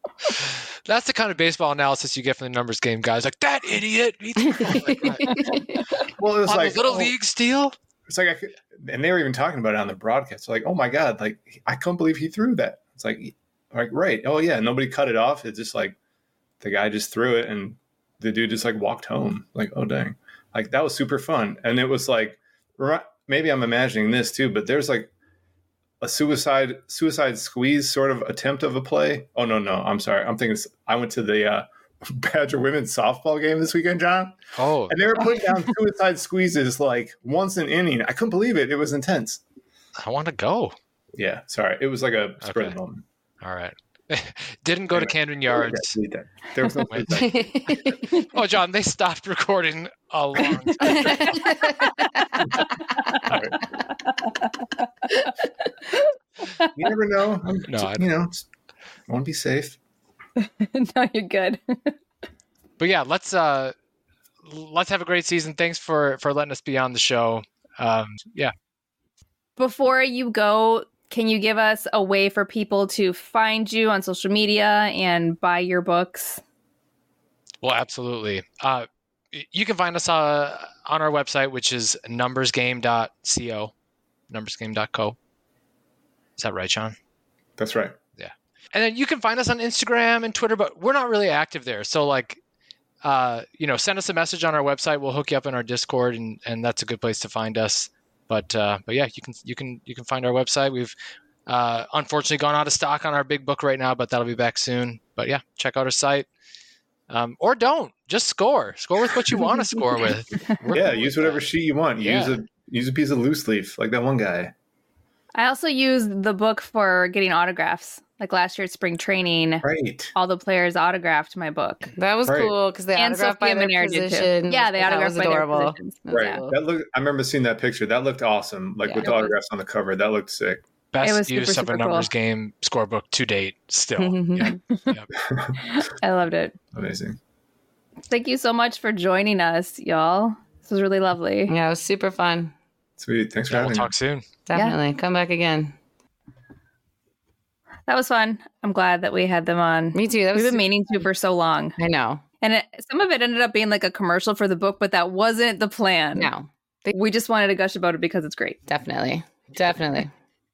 That's the kind of baseball analysis you get from the numbers game guys. Like that idiot he threw the ball like that. Well, it was on like the little oh, league steal. It's like, I could, and they were even talking about it on the broadcast. Like, oh my god, like I couldn't believe he threw that. It's like, like right, oh yeah, nobody cut it off. It's just like the guy just threw it, and the dude just like walked home. Like, oh dang, like that was super fun. And it was like, maybe I'm imagining this too, but there's like a suicide suicide squeeze sort of attempt of a play. Oh no, no, I'm sorry, I'm thinking. I went to the uh, Badger women's softball game this weekend, John. Oh, And they were putting down suicide squeezes like once an inning. I couldn't believe it. It was intense. I want to go. Yeah, sorry. It was like a spur of Okay. the moment. All right. Didn't go to Camden Yards. Delete that. There was no Wait. suicide. Oh, John, they stopped recording a long time. You never know. I'm, No, I you know, just want to be safe. No, you're good. But yeah, let's uh let's have a great season. Thanks for for letting us be on the show. Um yeah. Before you go, can you give us a way for people to find you on social media and buy your books? Well, absolutely. Uh y- you can find us uh, on our website, which is numbersgame dot co. numbersgame dot co. Is that right, Sean? That's right. And then you can find us on Instagram and Twitter, but we're not really active there. So like, uh, you know, send us a message on our website. We'll hook you up in our Discord, and, and that's a good place to find us. But uh, but yeah, you can you can you can find our website. We've uh, unfortunately gone out of stock on our big book right now, but that'll be back soon. But yeah, check out our site. Um, or don't just score. Score with what you want to score with. We're Yeah, cool use with whatever that. sheet you want. Use Yeah. a use a piece of loose leaf like that one guy. I also use the book for getting autographs. Like last year at spring training, Right. all the players autographed my book. That was Right. cool because they And autographed by Sophia their Monero did too. position. Yeah, they That autographed was by their adorable. positions. Right. Yeah. That looked I remember seeing that picture. That looked awesome. Like Yeah, with it the was. autographs on the cover. That looked sick. It Best was super, use of super a numbers cool. game scorebook to date. Still, yeah. I loved it. Amazing. Thank you so much for joining us, y'all. This was really lovely. Yeah, it was super fun. Sweet. Thanks for Yeah, having we'll me. talk soon. Definitely. Yeah. Come back again. That was fun. I'm glad that we had them on. Me too. That was We've been super- meaning to for so long. I know. And it, some of it ended up being like a commercial for the book, but that wasn't the plan. No, We just wanted to gush about it because it's great. definitely. Definitely.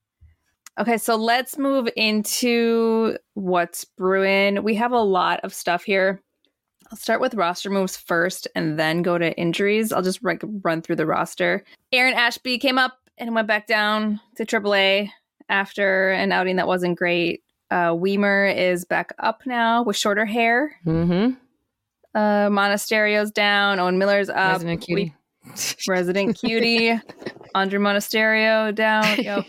Okay, so let's move into what's brewing. We have a lot of stuff here. I'll start with roster moves first and then go to injuries. I'll just like run through the roster. Aaron Ashby came up and went back down to triple A after an outing that wasn't great. Uh, Weimer is back up now with shorter hair. Mm-hmm. Uh, Monasterio's down. Owen Miller's up. Resident cutie. We, Resident cutie. Andre Monasterio down. Yep.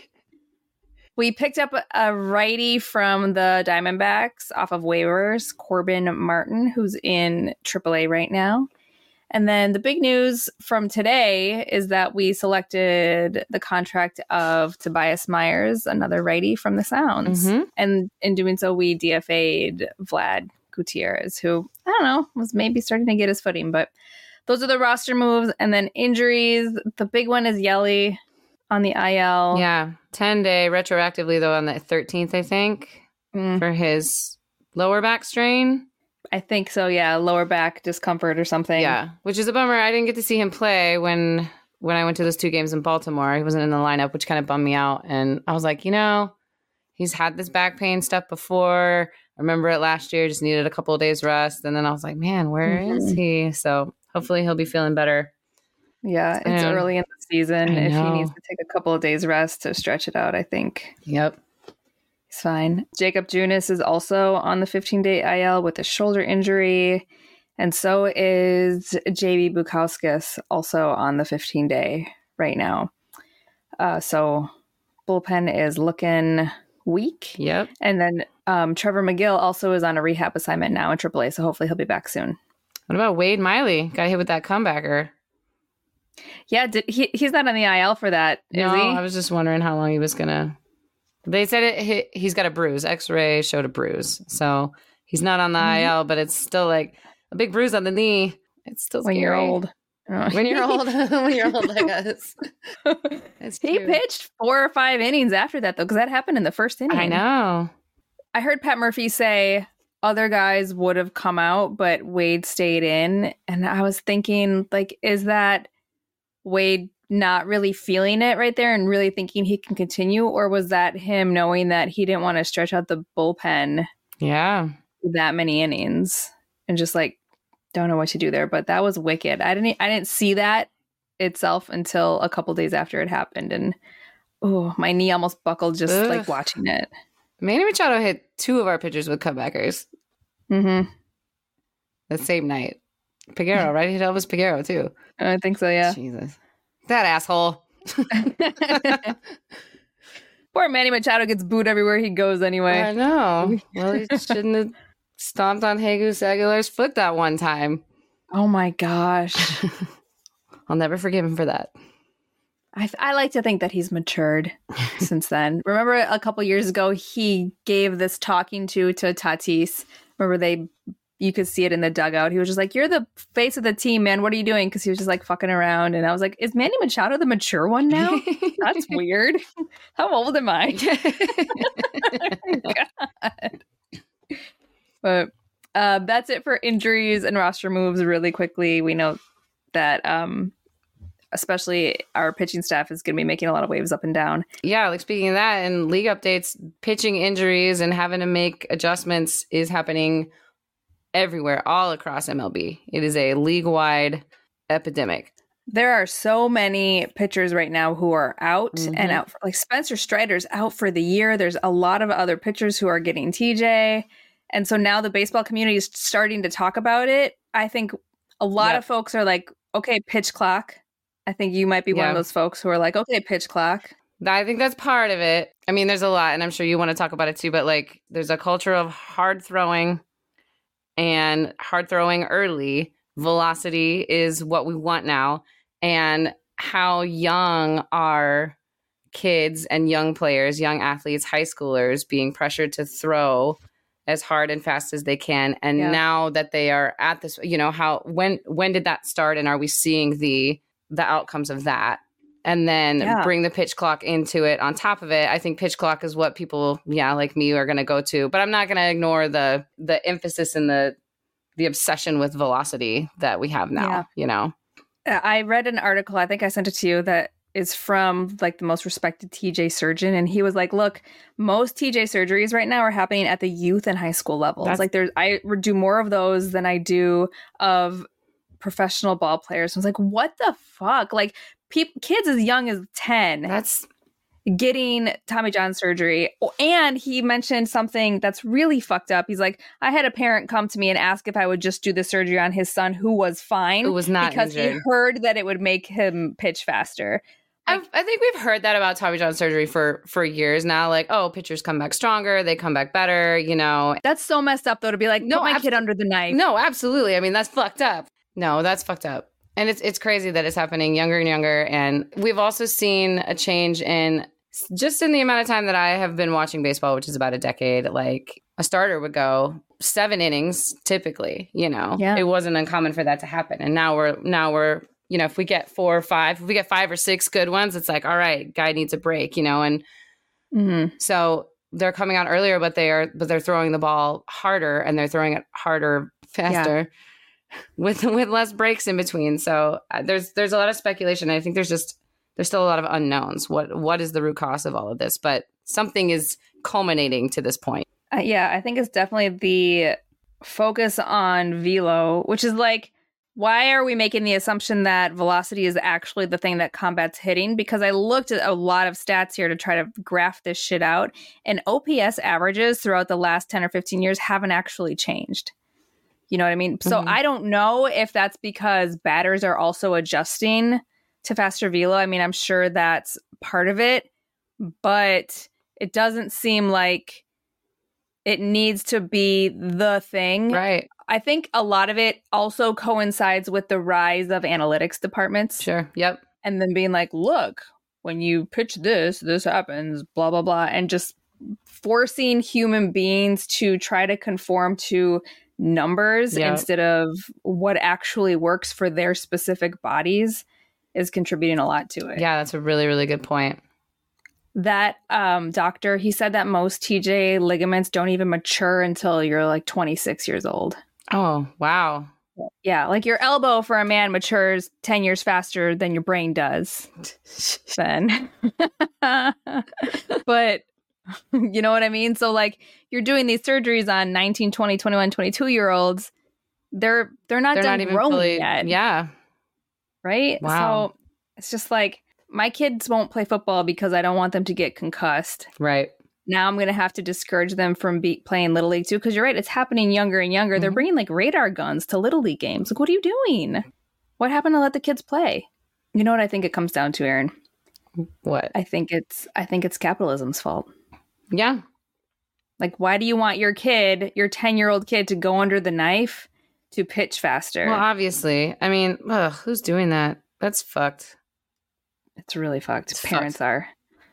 We picked up a righty from the Diamondbacks off of waivers, Corbin Martin, who's in triple A right now. And then the big news from today is that we selected the contract of Tobias Myers, another righty from the Sounds. Mhm. And in doing so, we D F A'd Vlad Gutierrez, who, I don't know, was maybe starting to get his footing. But those are the roster moves. And then injuries. The big one is Yelly on the I L. Yeah. ten day retroactively, though, on the thirteenth, I think, Mm, for his lower back strain. I think so, yeah. Lower back discomfort or something. Yeah. Which is a bummer. I didn't get to see him play when when I went to those two games in Baltimore. He wasn't in the lineup, which kind of bummed me out. And I was like, you know, he's had this back pain stuff before. I remember it last year, just needed a couple of days rest. And then I was like, man, where Mhm. is he? So hopefully he'll be feeling better. Yeah, it's Man. early in the season. I If he know. needs to take a couple of days rest to stretch it out, I think Yep. he's fine. Jacob Junis is also on the fifteen-day I L with a shoulder injury. And so is J B Bukowskis, also on the fifteen-day right now. Uh, so bullpen is looking weak. Yep. And then um, Trevor McGill also is on a rehab assignment now in triple A, so hopefully he'll be back soon. What about Wade Miley? Got hit with that comebacker. Yeah, did, he he's not on the I L for that, is No, he? I was just wondering how long he was gonna. They said it. He, he's got a bruise. X-ray showed a bruise, so he's not on the I L. But it's still like a big bruise on the knee. It's still when scary. you're old. When you're old. When you're old like us. It's He true. pitched four or five innings after that, though, because that happened in the first inning. I know. I heard Pat Murphy say other guys would have come out, but Wade stayed in. And I was thinking, like, is that Wade not really feeling it right there and really thinking he can continue? Or was that him knowing that he didn't want to stretch out the bullpen Yeah. that many innings and just like, don't know what to do there? But that was wicked. I didn't, I didn't see that itself until a couple days after it happened. And oh, my knee almost buckled just Ugh. like watching it. Manny Machado hit two of our pitchers with comebackers Mm-hmm. the same night. Piguero, right? He hit Elvis Piguero too. I think so, yeah. Jesus. That asshole. Poor Manny Machado gets booed everywhere he goes anyway. I know. Well, he shouldn't have stomped on Jesus Aguilar's foot that one time. Oh my gosh. I'll never forgive him for that. I, I like to think that he's matured since then. Remember a couple years ago, he gave this talking to to Tatis. Remember they, you could see it in the dugout. He was just like, "You're the face of the team, man. What are you doing?" Because he was just like fucking around. And I was like, "Is Manny Machado the mature one now? That's weird. How old am I?" God. But uh, that's it for injuries and roster moves. Really quickly, we know that um, especially our pitching staff is going to be making a lot of waves up and down. Yeah, like speaking of that, and league updates, pitching injuries and having to make adjustments is happening everywhere, all across M L B. It is a league-wide epidemic. There are so many pitchers right now who are out Mhm. and out. For, like Spencer Strider's out for the year. There's a lot of other pitchers who are getting T J. And so now the baseball community is starting to talk about it. I think a lot Yep. of folks are like, okay, pitch clock. I think you might be one Yeah. of those folks who are like, okay, pitch clock. I think that's part of it. I mean, there's a lot, and I'm sure you want to talk about it too, but like there's a culture of hard throwing and hard throwing early. Velocity is what we want now. And how young are kids and young players, young athletes, high schoolers being pressured to throw as hard and fast as they can. And Yeah. now that they are at this, you know, how when when did that start, and are we seeing the the outcomes of that? And then Yeah. bring the pitch clock into it on top of it. I think pitch clock is what people, yeah, like me, are going to go to. But I'm not going to ignore the the emphasis and the the obsession with velocity that we have now. Yeah. You know, I read an article, I think I sent it to you, that is from like the most respected T J surgeon. And he was like, look, most T J surgeries right now are happening at the youth and high school levels. That's- like there's, I do more of those than I do of professional ball players. I was like, what the fuck? Like pe- kids as young as ten that's getting Tommy John surgery. And he mentioned something that's really fucked up. He's like, I had a parent come to me and ask if I would just do the surgery on his son who was fine. Who was not because injured. he heard that it would make him pitch faster. I've, I think we've heard that about Tommy John surgery for for years now. Like, oh, pitchers come back stronger, they come back better. You know, That's so messed up, though, to be like, No, put my abso- kid under the knife. no, absolutely. I mean, that's fucked up. No, that's fucked up. And it's it's crazy that it's happening younger and younger. And we've also seen a change in just in the amount of time that I have been watching baseball, which is about a decade. Like a starter would go seven innings typically, you know. Yeah. It wasn't uncommon for that to happen. And now we're now we're, you know, if we get four or five, if we get five or six good ones, it's like, all right, guy needs a break, you know. And Mm-hmm. so they're coming out earlier, but they are, but they're throwing the ball harder, and they're throwing it harder, faster, with with less breaks in between. So uh, there's there's a lot of speculation. I think there's just there's still a lot of unknowns. What what is the root cause of all of this? But something is culminating to this point. Uh, yeah, I think it's definitely the focus on velo, which is like, why are we making the assumption that velocity is actually the thing that combats hitting? Because I looked at a lot of stats here to try to graph this shit out, and O P S averages throughout the last ten or fifteen years haven't actually changed. You know what I mean? So Mhm. I don't know if that's because batters are also adjusting to faster velo. I mean, I'm sure that's part of it, but it doesn't seem like it needs to be the thing. Right. I think a lot of it also coincides with the rise of analytics departments Sure. Yep. and then being like, look, when you pitch this, this happens, blah, blah, blah. And just forcing human beings to try to conform to numbers Yep. instead of what actually works for their specific bodies is contributing a lot to it. Yeah, that's a really, really good point. That um, doctor, he said that most T J ligaments don't even mature until you're like twenty-six years old. Oh, wow. Yeah, like your elbow for a man matures ten years faster than your brain does, Ben. But you know what I mean? So like you're doing these surgeries on nineteen, twenty, twenty-one, twenty-two year olds. They're they're not They're done not even growing fully. yet. Yeah. Right? Wow. So it's just like my kids won't play football because I don't want them to get concussed. Right. Now I'm going to have to discourage them from be- playing Little League too, because you're right, it's happening younger and younger. They're Mhm. bringing like radar guns to Little League games. Like, what are you doing? What happened to let the kids play? You know what I think it comes down to, Aaron? What? I think it's I think it's capitalism's fault. Yeah. Like, why do you want your kid, your ten-year-old kid, to go under the knife to pitch faster? Well, obviously. I mean, ugh, who's doing that? That's fucked. It's really fucked. It's Parents fucked. are.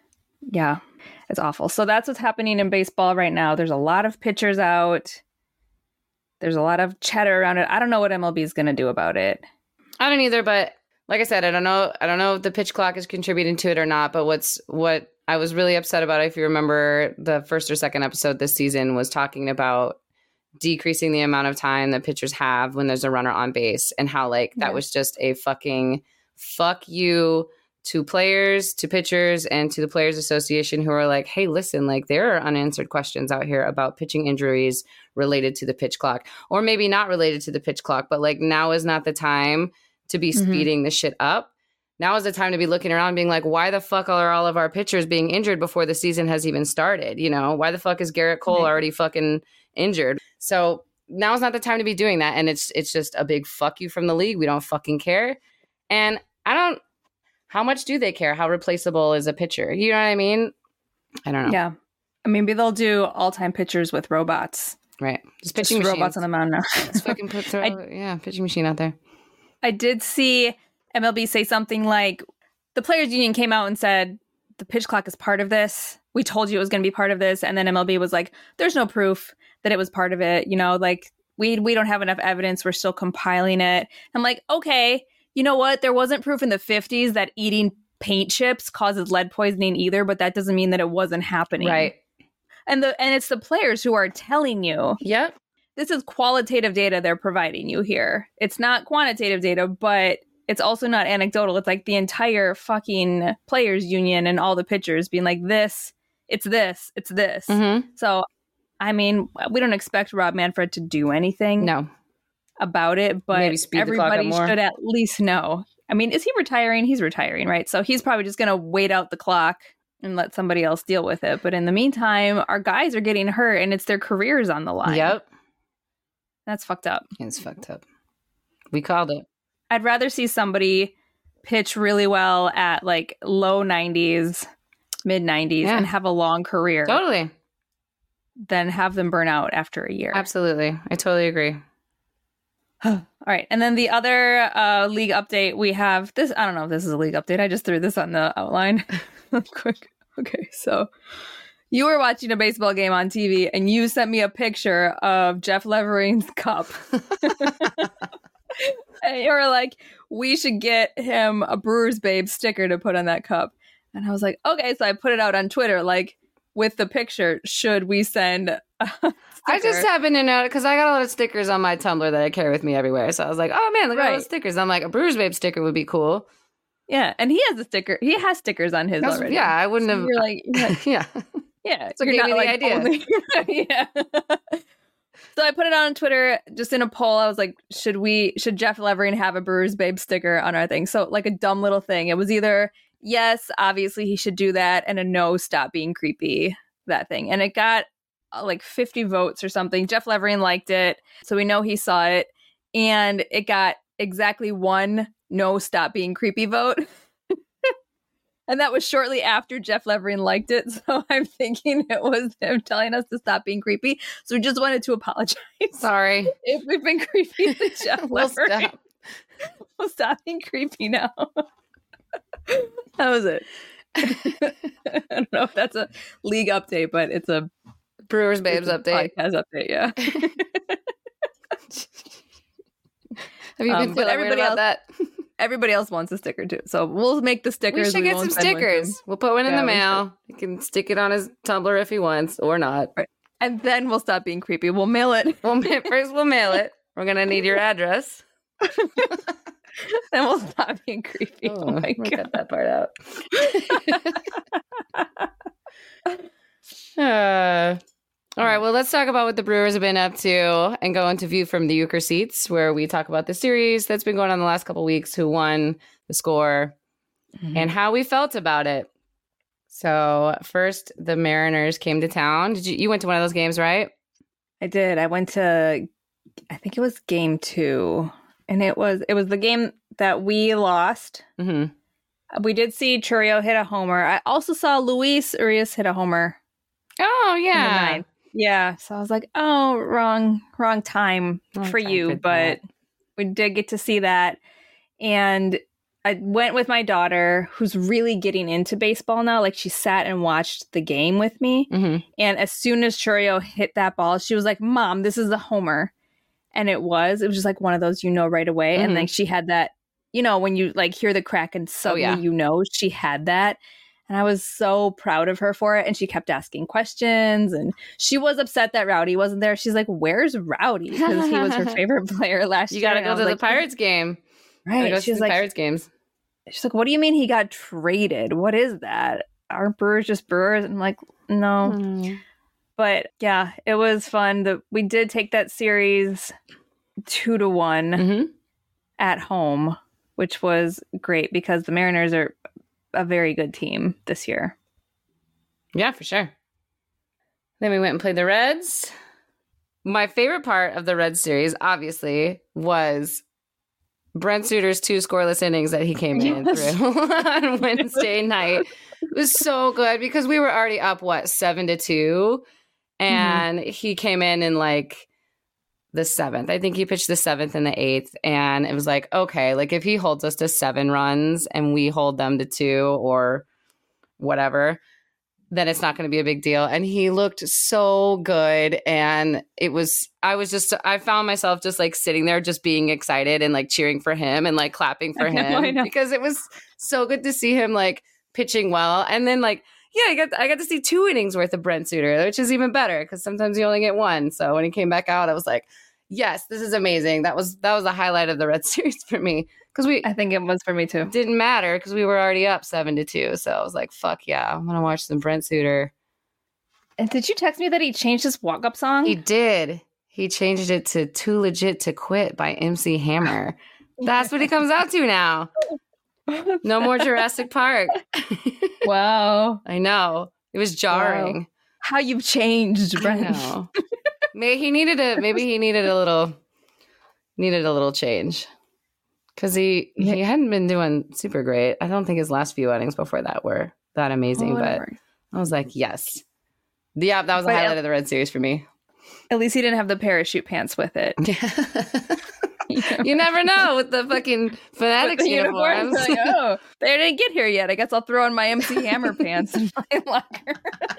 Yeah, it's awful. So that's what's happening in baseball right now. There's a lot of pitchers out. There's a lot of chatter around it. I don't know what M L B is going to do about it. I don't either, but like I said, I don't know. I don't know if the pitch clock is contributing to it or not. But what's what I was really upset about, if you remember the first or second episode this season, was talking about decreasing the amount of time that pitchers have when there's a runner on base, and how like that Yeah. was just a fucking fuck you to players, to pitchers, and to the Players Association, who are like, hey, listen, like there are unanswered questions out here about pitching injuries related to the pitch clock, or maybe not related to the pitch clock, but like now is not the time to be Mhm. speeding the shit up. Now is the time to be looking around being like, why the fuck are all of our pitchers being injured before the season has even started? You know, why the fuck is Garrett Cole Right. already fucking injured? So now is not the time to be doing that. And it's it's just a big fuck you from the league. We don't fucking care. And I don't, how much do they care? How replaceable is a pitcher? You know what I mean? I don't know. Yeah. I mean, maybe they'll do all-time pitchers with robots. Right. Just Just pitching robots machines. on the mound now. Just fucking put throw, I- yeah, pitching machine out there. I did see M L B say something like, the Players Union came out and said, the pitch clock is part of this. We told you it was going to be part of this. And then M L B was like, there's no proof that it was part of it. You know, like we we don't have enough evidence. We're still compiling it. I'm like, okay, you know what? There wasn't proof in the fifties that eating paint chips causes lead poisoning either, but that doesn't mean that it wasn't happening. Right. And the and it's the players who are telling you. Yep. This is qualitative data they're providing you here. It's not quantitative data, but it's also not anecdotal. It's like the entire fucking players union and all the pitchers being like, this, it's this, it's this. Mm-hmm. So, I mean, we don't expect Rob Manfred to do anything No. about it, but Maybe speed the clock up everybody more. should at least know. I mean, is he retiring? He's retiring, right? So he's probably just going to wait out the clock and let somebody else deal with it. But in the meantime, our guys are getting hurt and it's their careers on the line. Yep. That's fucked up. It's fucked up. We called it. I'd rather see somebody pitch really well at like low nineties, mid nineties, Yeah. and have a long career Totally. than have them burn out after a year. Absolutely. I totally agree. All right. And then the other uh, league update we have this. I don't know if this is a league update. I just threw this on the outline. Quick. Okay. So you were watching a baseball game on T V and you sent me a picture of Jeff Leverine's cup. And you were like, we should get him a Brewers Babe sticker to put on that cup. And I was like, okay. So I put it out on Twitter, like with the picture, should we send a I just sticker? happened to know because I got a lot of stickers on my Tumblr that I carry with me everywhere. So I was like, oh man, look at all Right. those stickers. I'm like, a Brewers Babe sticker would be cool. Yeah. And he has a sticker. He has stickers on his That's- already. yeah, I wouldn't So have. you're like, you're like, yeah. yeah. So you're gave not, me the like, idea. only- yeah. So I put it on Twitter just in a poll. I was like, should we, should Jeff Leverine have a Brewers Babe sticker on our thing? So like a dumb little thing. It was either yes, obviously he should do that, and a no, stop being creepy, that thing. And it got uh, like fifty votes or something. Jeff Leverine liked it. So we know he saw it. And it got exactly one no, stop being creepy vote. And that was shortly after Jeff Leverine liked it. So I'm thinking it was him telling us to stop being creepy. So we just wanted to apologize. Sorry. If we've been creepy to Jeff We'll Leverine. stop. We'll stop being creepy now. That was it. I don't know if that's a league update, but it's a Brewers Babes it's a update. podcast update, yeah. Have you Um, been but feeling everybody weird about else- that? Everybody else wants a sticker too. So we'll make the We stickers. should get some won't send one to him. stickers. We'll put one in Yeah, the we mail. He can stick it on his Tumblr if he wants or not. And then we'll stop being creepy. We'll mail it. We'll ma- first we'll mail it. We're gonna need your address. Then we'll stop being creepy. Oh, my we'll god. cut that part out. uh, all right, well, let's talk about what the Brewers have been up to and go into View from the Euchre seats, where we talk about the series that's been going on the last couple weeks, who won, the score, Mhm. and how we felt about it. So first, the Mariners came to town. Did you? You went to one of those games, right? I did. I went to, I think it was game two, and it was it was the game that we lost. Mm-hmm. We did see Churio hit a homer. I also saw Luis Urias hit a homer. Oh in the yeah, ninth. Yeah. So I was like, oh, wrong, wrong time Wrong for time you, for but that. we did get to see that, and I went with my daughter, who's really getting into baseball now. Like, she sat and watched the game with me. Mm-hmm. And as soon as Churio hit that ball, she was like, Mom, this is a homer. And it was. It was just like one of those, you know, right away. Mhm. And then she had that, you know, when you like hear the crack and suddenly yeah. you know she had that. And I was so proud of her for it. And she kept asking questions. And she was upset that Rowdy wasn't there. She's like, where's Rowdy? Because he was her favorite player last You year. got to And I go was to the like, Pirates game. Right. Gotta go She to was the like, Pirates games. she's like, what do you mean he got traded? What is that? Aren't Brewers just Brewers? And I'm like, no. Mm. But yeah, it was fun. The, we did take that series two to one Mm-hmm. at home, which was great because the Mariners are a very good team this year. Yeah, for sure. Then we went and played the Reds. My favorite part of the Reds series, obviously, was Brent Suter's two scoreless innings that he came in Yes. through on Wednesday night. It was so good because we were already up, what, seven to two? And he came in in like the seventh. I think he pitched the seventh and the eighth. And it was like, okay, like if he holds us to seven runs and we hold them to two or whatever, then it's not going to be a big deal. And he looked so good. And it was, I was just, I found myself just like sitting there, just being excited and like cheering for him and like clapping for I know, him I know. because it was so good to see him like pitching well. And then like, yeah, I got, I got to see two innings worth of Brent Suter, which is even better because sometimes you only get one. So when he came back out, I was like, yes, this is amazing. That was, that was the highlight of the Red Series for me. Because we I think it was for me too. didn't matter because we were already up seven to two. So I was like, "Fuck yeah, I'm gonna watch some Brent Suter." And did you text me that he changed his walk-up song? He did. He changed it to "Too Legit to Quit" by M C Hammer. That's what he comes out to now. No more Jurassic Park. Wow. I know it was jarring. Wow. How you've changed, I Brent. know. Maybe he needed a. Maybe he needed a little. Needed a little change. Because he, he hadn't been doing super great. I don't think his last few outings before that were that amazing. Oh, but I was like, yes. Yeah, that was the But highlight at, of the Red Series for me. At least he didn't have the parachute pants with it. You never know with the fucking Fanatics the uniforms. uniforms. Like, oh, they didn't get here yet. I guess I'll throw on my M C Hammer pants in my locker.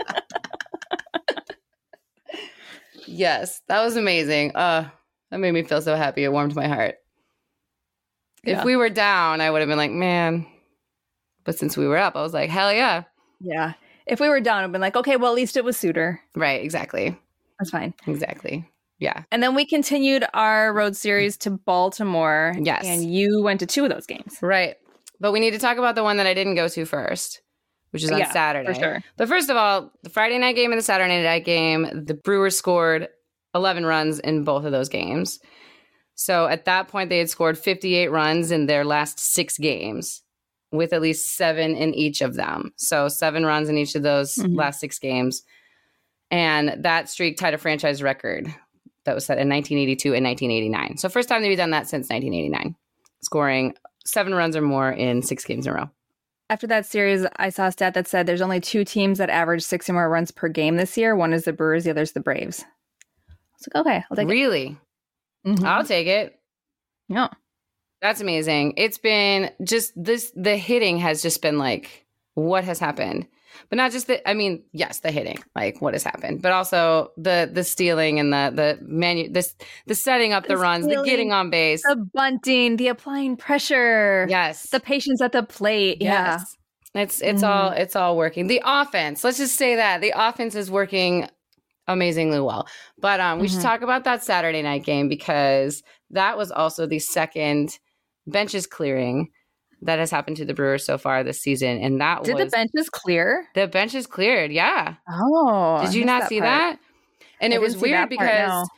Yes, that was amazing. Uh, that made me feel so happy. It warmed my heart. Yeah. If we were down, I would have been like, man. But since we were up, I was like, hell yeah. Yeah. If we were down, I'd been like, okay, well, at least it was Suter. Right, exactly. That's fine. Exactly. Yeah. And then we continued our road series to Baltimore. Yes. And you went to two of those games. Right. But we need to talk about the one that I didn't go to first, which is on Yeah, Saturday. for sure. But first of all, the Friday night game and the Saturday night game, the Brewers scored eleven runs in both of those games. So at that point, they had scored fifty-eight runs in their last six games, with at least seven in each of them. So seven runs in each of those Mhm. last six games. And that streak tied a franchise record that was set in nineteen eighty-two and nineteen eighty-nine. So first time they've done that since nineteen eighty-nine, scoring seven runs or more in six games in a row. After that series, I saw a stat that said there's only two teams that average six or more runs per game this year. One is the Brewers, the other is the Braves. I was like, okay, I'll take Really? it. Mhm. I'll take it. Yeah. That's amazing. It's been just this, the hitting has just been like, what has happened? But not just the, I mean, yes, the hitting, like what has happened, but also the the stealing and the the manu, this the setting up the, The runs, the stealing, getting on base. The bunting, the applying pressure. Yes. The patience at the plate. Yeah. Yes. It's it's Mhm. all it's all working. The offense, let's just say that the offense is working amazingly well. But um, we Mhm. should talk about that Saturday night game because that was also the second benches clearing that has happened to the Brewers so far this season, and that Did was the benches clear? the benches cleared. Yeah, Oh. did you not see that? And I it was didn't see weird that part, because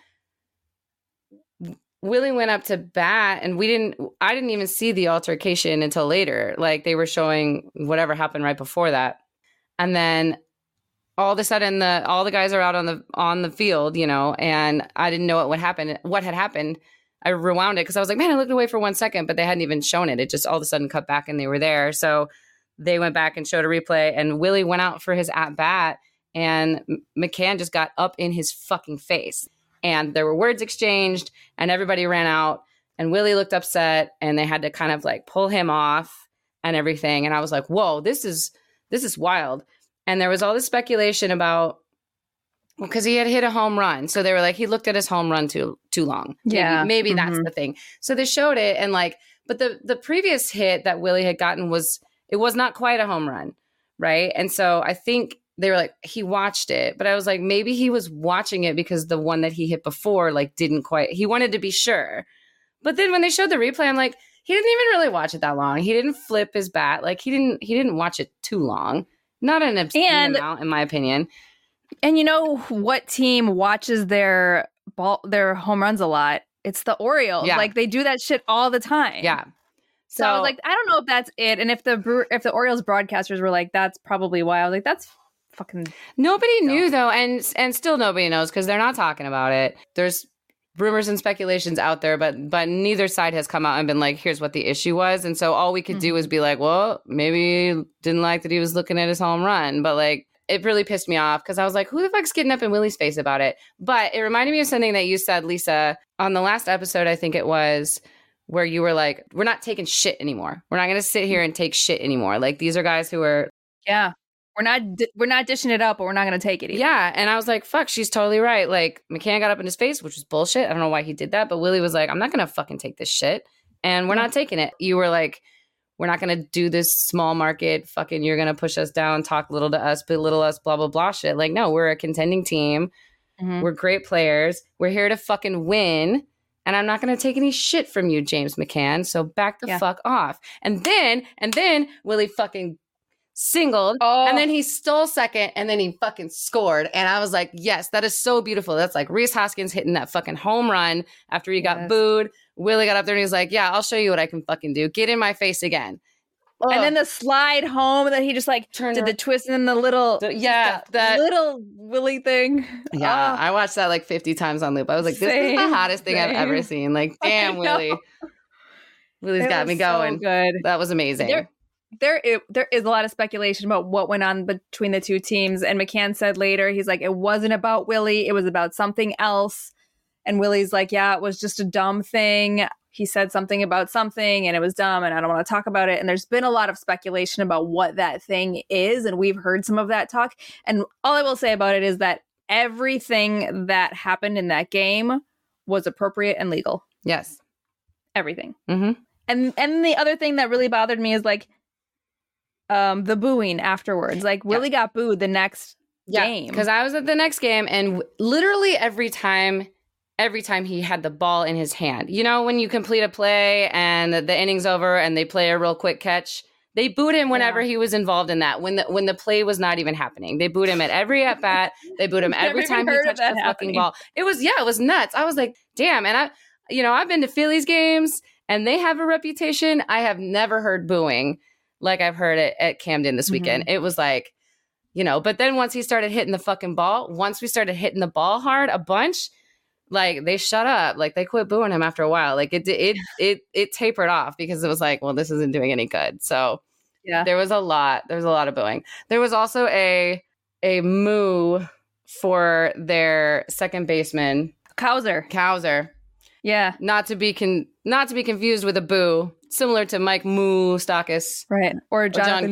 Willie went up to bat, and we didn't. I didn't even see the altercation until later. Like they were showing whatever happened right before that, and then all of a sudden, the all the guys are out on the on the field, you know, and I didn't know what would happen. What had happened? I rewound it because I was like, man, I looked away for one second, but they hadn't even shown it. It just all of a sudden cut back, and they were there. So they went back and showed a replay, and Willie went out for his at bat, and McCann just got up in his fucking face. And there were words exchanged, and everybody ran out, and Willie looked upset, and they had to kind of like pull him off and everything. And I was like, whoa, this is this is wild. And there was all this speculation about, because he had hit a home run. So they were like, he looked at his home run too too long. Yeah. Maybe, maybe that's Mhm. the thing. So they showed it, and like, but the the previous hit that Willie had gotten was, it was not quite a home run, right? And so I think they were like, he watched it, but I was like, maybe he was watching it because the one that he hit before, like, didn't quite, he wanted to be sure. But then when they showed the replay, I'm like, he didn't even really watch it that long. He didn't flip his bat. Like he didn't, he didn't watch it too long. Not an obscene And- amount, in my opinion. And you know what team watches their ball, their home runs a lot? It's the Orioles. Yeah. Like they do that shit all the time. Yeah. So, I was like, I don't know if that's it. And if the Brewer, if the Orioles broadcasters were like, that's probably why. I was like, that's fucking. Nobody knew though, and and still nobody knows because they're not talking about it. There's rumors and speculations out there, but but neither side has come out and been like, here's what the issue was. And so all we could do was be like, well, maybe he didn't like that he was looking at his home run, but like it really pissed me off because I was like, who the fuck's getting up in Willie's face about it? But it reminded me of something that you said, Lisa, on the last episode, I think it was, where you were like, we're not taking shit anymore. We're not going to sit here and take shit anymore. Like these are guys who are Yeah. We're not di- we're not dishing it up, but we're not going to take it either. Yeah. And I was like, fuck, she's totally right. Like, McCann got up in his face, which was bullshit. I don't know why he did that. But Willie was like, I'm not going to fucking take this shit. And we're Yeah. not taking it. You were like, we're not going to do this small market fucking, you're going to push us down, talk little to us, belittle us, blah, blah, blah shit. Like, no, we're a contending team. Mhm. We're great players. We're here to fucking win. And I'm not going to take any shit from you, James McCann. So back the Yeah. fuck off. And then, and then Willie fucking singled. Oh. And then he stole second. And then he fucking scored. And I was like, yes, that is so beautiful. That's like Rhys Hoskins hitting that fucking home run after he got Yes. booed. Willie got up there and he was like, yeah, I'll show you what I can fucking do. Get in my face again. And Ugh. then the slide home that he just like Turned did the around. twist and then the little The- yeah, just that- little Willie thing. Yeah, Ah. I watched that like fifty times on loop. I was like, this is Same, the hottest thing I've ever same. seen. Like, I damn, know. Willie. Willie's It got was me so going. good. That was amazing. There, there, it, there is a lot of speculation about what went on between the two teams. And McCann said later, he's like, it wasn't about Willie. It was about something else. And Willie's like, yeah, it was just a dumb thing. He said something about something and it was dumb and I don't want to talk about it. And there's been a lot of speculation about what that thing is. And we've heard some of that talk. And all I will say about it is that everything that happened in that game was appropriate and legal. Yes. Everything. Mm-hmm. And and the other thing that really bothered me is like um the booing afterwards. Like Willie got booed the next game. Because I was at the next game and w- literally every time, every time he had the ball in his hand, you know, when you complete a play and the, the inning's over and they play a real quick catch, they booed him whenever Yeah. he was involved in that. When the when the play was not even happening, they booed him at every at bat. They booed him Never every even time he heard of touched the that fucking happening. ball. It was yeah, it was nuts. I was like, damn. And I, you know, I've been to Phillies games and they have a reputation. I have never heard booing like I've heard it at Camden this weekend. It was like, you know, but then once he started hitting the fucking ball, once we started hitting the ball hard a bunch, like they shut up, like they quit booing him after a while. Like it, it, it, it tapered off because it was like, well, this isn't doing any good. So Yeah. there was a lot, there was a lot of booing. There was also a, a moo for their second baseman, Cowser. Cowser, Yeah. not to be con, not to be confused with a boo, similar to Mike Moustakas. Right. Or Or John Jonathan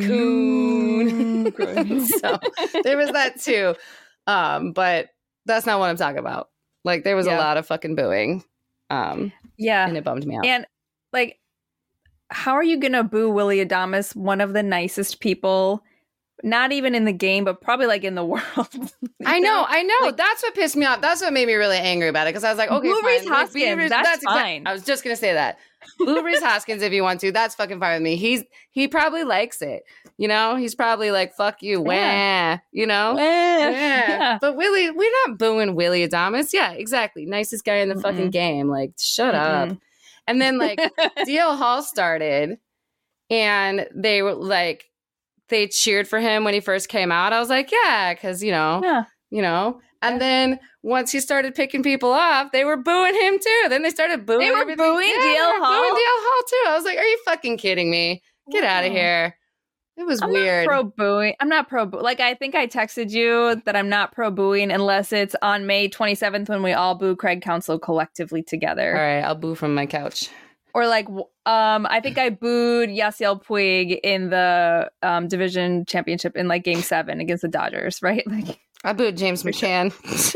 Kuhn. Kuhn. So there was that too. Um, but that's not what I'm talking about. Like there was Yeah. a lot of fucking booing. Um, Yeah. and it bummed me out. And like, how are you gonna boo Willie Adames, one of the nicest people, not even in the game, but probably like in the world? You I know, know? I know. Like- that's what pissed me off. That's what made me really angry about it. Because I was like, okay, Boo fine. Rhys Like, Hoskins, be Rhys- that's exact- fine. I was just gonna say that. Boo Rhys Hoskins if you want to. That's fucking fine with me. He's he probably likes it. You know, he's probably like, fuck you, Yeah. wah. You know? Yeah. Yeah. But Willie, we're not booing Willie Adames. Yeah, exactly. Nicest guy in the fucking Mm-mm. game. Like, shut up. Mm-mm. And then like D L Hall started and they were like they cheered for him when he first came out. I was like, yeah, because you know, Yeah. you know. And Yeah. then once he started picking people off, they were booing him too. Then they started booing. They were everything. booing Yeah, D L they were Hall? Booing D L Hall too. I was like, are you fucking kidding me? Get out of Wow. here. It was I'm weird. not pro booing. I'm not pro boo. Like I think I texted you that I'm not pro booing unless it's on May twenty-seventh when we all boo Craig Counsell collectively together. All right, I'll boo from my couch. Or like, w- um, I think I booed Yasiel Puig in the um, division championship in like Game Seven against the Dodgers, right? Like, I booed James McCann.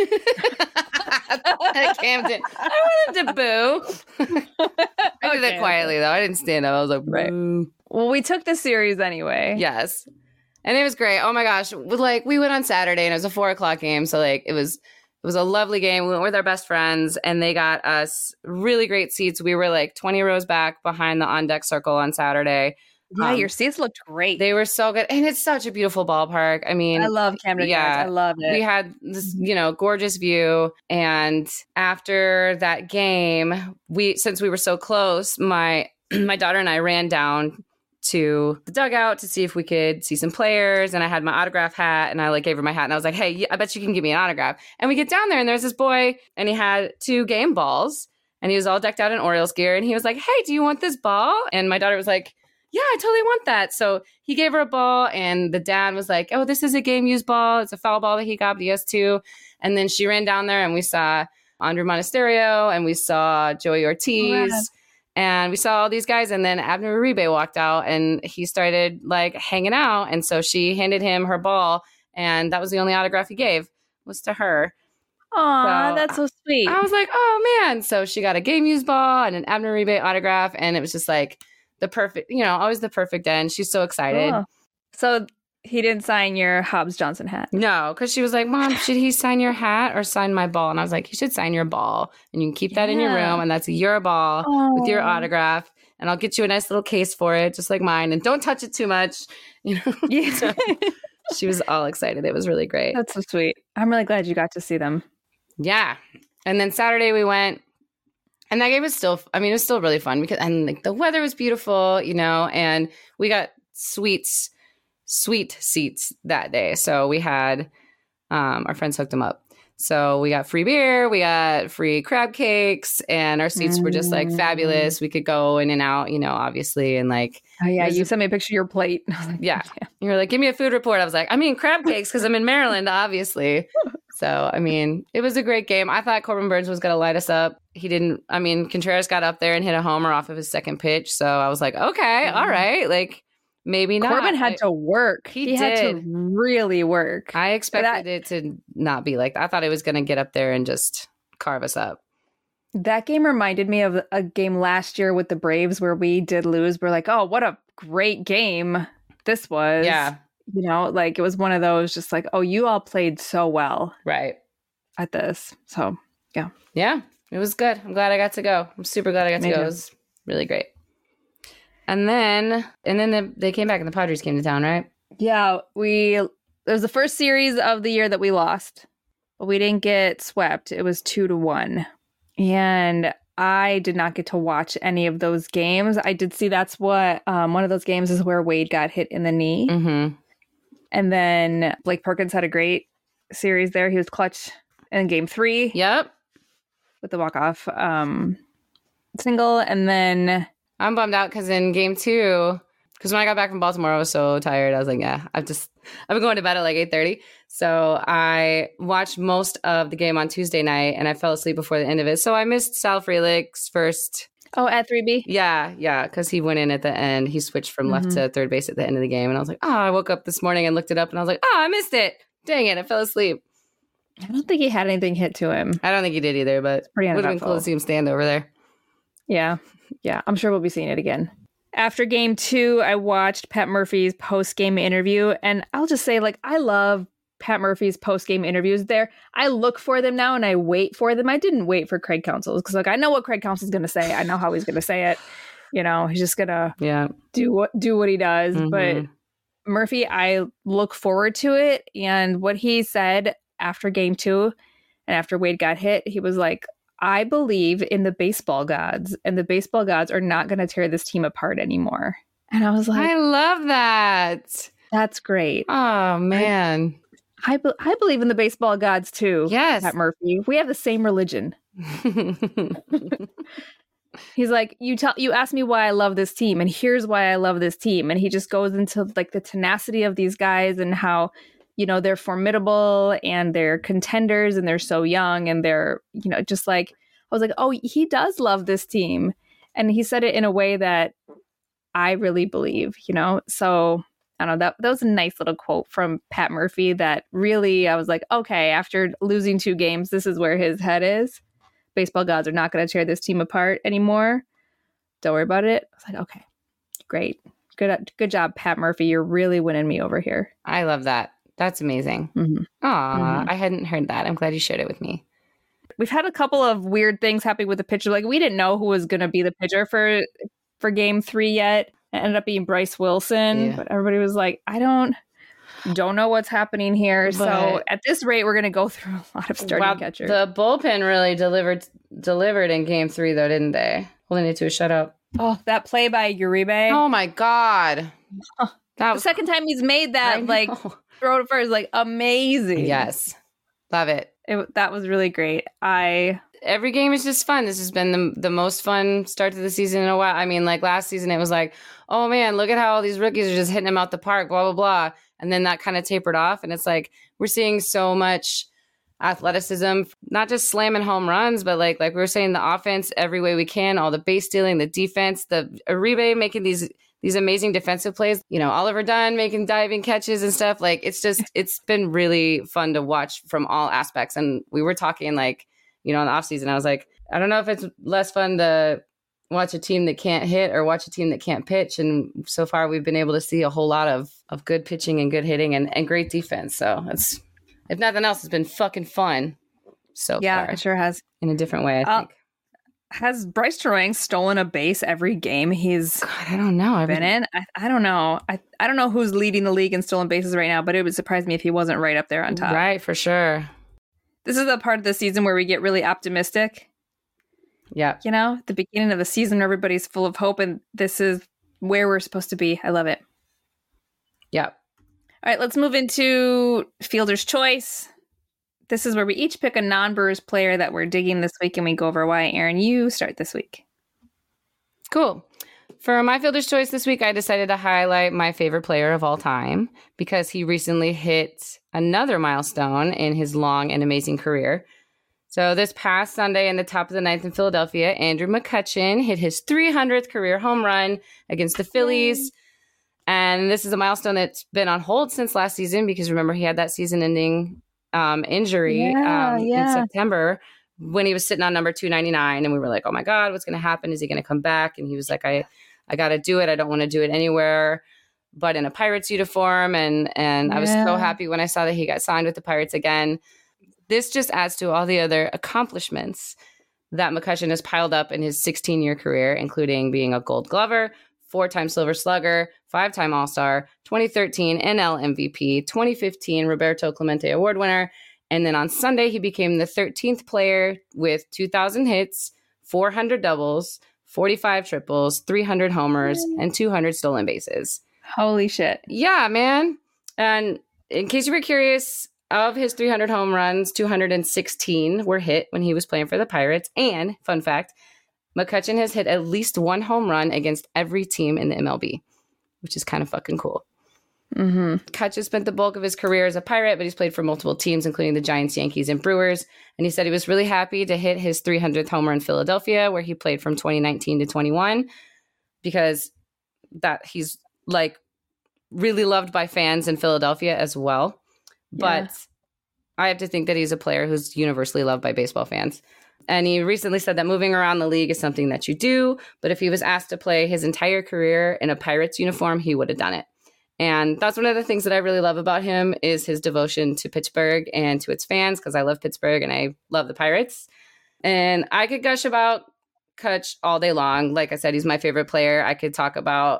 At Camden. I wanted to boo. I did Okay, it quietly though. I didn't stand up. I was like, Right. boo. well, we took the series anyway. Yes. And it was great. Oh my gosh. With, like we went on Saturday and it was a four o'clock game. So like it was it was a lovely game. We went with our best friends and they got us really great seats. We were like twenty rows back behind the on deck circle on Saturday. Yeah, Um, your seats looked great. They were so good. And it's such a beautiful ballpark. I mean, I love Camden yeah, Yards. I love it. we had this, you know, gorgeous view. And after that game, we since we were so close, my my daughter and I ran down to the dugout to see if we could see some players. And I had my autograph hat and I like gave her my hat and I was like, hey, I bet you can give me an autograph. And we get down there and there's this boy and he had two game balls and he was all decked out in Orioles gear. And he was like, hey, do you want this ball? And my daughter was like, yeah, I totally want that. So he gave her a ball and the dad was like, oh, this is a game used ball. It's a foul ball that he got, but he has two. And then she ran down there and we saw Andrew Monasterio and we saw Joey Ortiz. Wow. And we saw all these guys, and then Abner Uribe walked out, and he started like hanging out. And so she handed him her ball, and that was the only autograph he gave, was to her. Aw, So that's so sweet. I was like, oh man. So she got a game used ball and an Abner Uribe autograph, and it was just like the perfect, you know, always the perfect end. She's so excited. Oh. So he didn't sign your Hobbs Johnson hat. No, because she was like, Mom, should he sign your hat or sign my ball? And I was like, he should sign your ball, and you can keep that in your Yeah. room, and that's your ball with your autograph, and I'll get you a nice little case for it, just like mine, and don't touch it too much. You know, Yeah. So she was all excited. It was really great. That's so sweet. I'm really glad you got to see them. Yeah. And then Saturday we went, and that game was still, I mean, it was still really fun because, and like the weather was beautiful, you know, and we got sweets, sweet seats that day. So we had, um, our friends hooked them up. So we got free beer, we got free crab cakes, and our seats were just like fabulous. We could go in and out, you know, obviously. And like, Oh, yeah. There's You a- sent me a picture of your plate. I was like, yeah. You were like, give me a food report. I was like, I mean, crab cakes because I'm in Maryland, obviously. So, I mean, it was a great game. I thought Corbin Burns was going to light us up. He didn't. I mean, Contreras got up there and hit a homer off of his second pitch. So I was like, okay, all right. Like, maybe not. Corbin had I, to work. He He, had to did. really work. I expected that- it to not be like that. I thought it was going to get up there and just carve us up. That game reminded me of a game last year with the Braves where we did lose. We're like, oh, what a great game this was. Yeah. You know, like it was one of those just like, oh, you all played so well Right. at this. So, Yeah, it was good. I'm glad I got to go. I'm super glad I got to Me go. too. It was really great. And then, and then the, they came back and the Padres came to town, right? yeah, we, it was the first series of the year that we lost, but we didn't get swept. It was two to one. And I did not get to watch any of those games. I did see that's what, um, one of those games is where Wade got hit in the knee. Mm-hmm. And then Blake Perkins had a great series there. He was clutch in game three Yep. with the walk-off um, single. And then, I'm bummed out because in game two, because when I got back from Baltimore, I was so tired. I was like, yeah, I've just, I've been going to bed at like eight thirty. So I watched most of the game on Tuesday night and I fell asleep before the end of it. So I missed Sal Frelick's first. oh, at three B? Yeah, yeah, because he went in at the end. He switched from left Mhm. to third base at the end of the game. And I was like, oh, I woke up this morning and looked it up and I was like, oh, I missed it. Dang it, I fell asleep. I don't think he had anything hit to him. I don't think he did either, but Pretty would have been uneventful. cool to see him stand over there. Yeah. Yeah. I'm sure we'll be seeing it again. After game two, I watched Pat Murphy's post-game interview. And I'll just say, like, I love Pat Murphy's post-game interviews there. I look for them now and I wait for them. I didn't wait for Craig Counsell's because, like, I know what Craig Counsell's going to say. I know how he's going to say it. You know, he's just going to Yeah. do what do what he does. Mhm. But Murphy, I look forward to it. And what he said after game two and after Wade got hit, he was like, I believe in the baseball gods, and the baseball gods are not going to tear this team apart anymore. And I was like, I love that. that's great. Oh, man. I, be- I believe in the baseball gods too. Yes. Pat Murphy. We have the same religion. He's like, you tell you ask me why I love this team, and here's why I love this team. And he just goes into like the tenacity of these guys and how, you know, they're formidable and they're contenders and they're so young and they're, you know, just like I was like, oh, he does love this team. And he said it in a way that I really believe, you know. So I don't know, that that was a nice little quote from Pat Murphy that really I was like, okay, after losing two games, this is where his head is. Baseball gods are not going to tear this team apart anymore. Don't worry about it. I was like, okay, great. Good good job, Pat Murphy. You're really winning me over here. I love that. That's amazing. Mhm. Aw, Mhm. I hadn't heard that. I'm glad you shared it with me. We've had a couple of weird things happening with the pitcher. Like we didn't know who was going to be the pitcher for for game three yet. It ended up being Bryce Wilson, Yeah. but everybody was like, I don't don't know what's happening here. so But- at this rate, we're going to go through a lot of starting Wow, catchers. the bullpen really delivered delivered in game three, though, didn't they? Holding it to a shutout. oh, that play by Uribe. Oh, my God. That the was second time he's made I that, like, know. throw to first, like, amazing. Yes. Love it. It, that was really great. I Every game is just fun. This has been the the most fun start to the season in a while. I mean, like last season, it was like, oh man, look at how all these rookies are just hitting them out the park, blah, blah, blah. And then that kind of tapered off. And it's like, we're seeing so much athleticism, not just slamming home runs, but like like we were saying, the offense every way we can, all the base stealing, the defense, the Uribe making these these amazing defensive plays, you know, Oliver Dunn making diving catches and stuff. Like it's just, it's been really fun to watch from all aspects. And we were talking like, you know, in the offseason, I was like, I don't know if it's less fun to watch a team that can't hit or watch a team that can't pitch. And so far we've been able to see a whole lot of, of good pitching and good hitting and, and great defense. So it's, if nothing else, it's been fucking fun so yeah, far. it sure has. In a different way, I uh, think. Has Bryce Terang stolen a base every game he's God, I don't know. I've been in? I, I don't know. I, I don't know who's leading the league in stolen bases right now, but it would surprise me if he wasn't right up there on top. Right, for sure. This is the part of the season where we get really optimistic. Yeah. You know, the beginning of the season, everybody's full of hope, and this is where we're supposed to be. I love it. Yeah. All right, let's move into Fielder's Choice. This is where we each pick a non-Brewers player that we're digging this week, and we go over why. Aaron, you start this week. Cool. For my Fielder's Choice this week, I decided to highlight my favorite player of all time because he recently hit another milestone in his long and amazing career. So this past Sunday in the top of the ninth in Philadelphia, Andrew McCutchen hit his three hundredth career home run against the Phillies. And this is a milestone that's been on hold since last season because remember he had that season-ending um, injury yeah, um, yeah. in September when he was sitting on number two ninety-nine. And we were like, oh my God, what's going to happen? Is he going to come back? And he was like, I, I got to do it. I don't want to do it anywhere but in a Pirates uniform. And, and yeah. I was so happy when I saw that he got signed with the Pirates again. This just adds to all the other accomplishments that McCutchen has piled up in his sixteen-year career, including being a Gold Glover, four-time Silver Slugger, five-time All-Star, twenty thirteen N L M V P, twenty fifteen Roberto Clemente Award winner, and then on Sunday he became the thirteenth player with two thousand hits, four hundred doubles, forty-five triples, three hundred homers, and two hundred stolen bases. Holy shit. Yeah, man. And in case you were curious, of his three hundred home runs, two hundred sixteen were hit when he was playing for the Pirates. And, fun fact, McCutchen has hit at least one home run against every team in the M L B, which is kind of fucking cool. Mm-hmm. McCutchen spent the bulk of his career as a Pirate, but he's played for multiple teams, including the Giants, Yankees, and Brewers. And he said he was really happy to hit his three hundredth homer in Philadelphia, where he played from twenty nineteen to twenty-one, because that he's like really loved by fans in Philadelphia as well. Yeah. But I have to think that he's a player who's universally loved by baseball fans. And he recently said that moving around the league is something that you do. But if he was asked to play his entire career in a Pirates uniform, he would have done it. And that's one of the things that I really love about him is his devotion to Pittsburgh and to its fans, because I love Pittsburgh and I love the Pirates. And I could gush about Kutch all day long. Like I said, he's my favorite player. I could talk about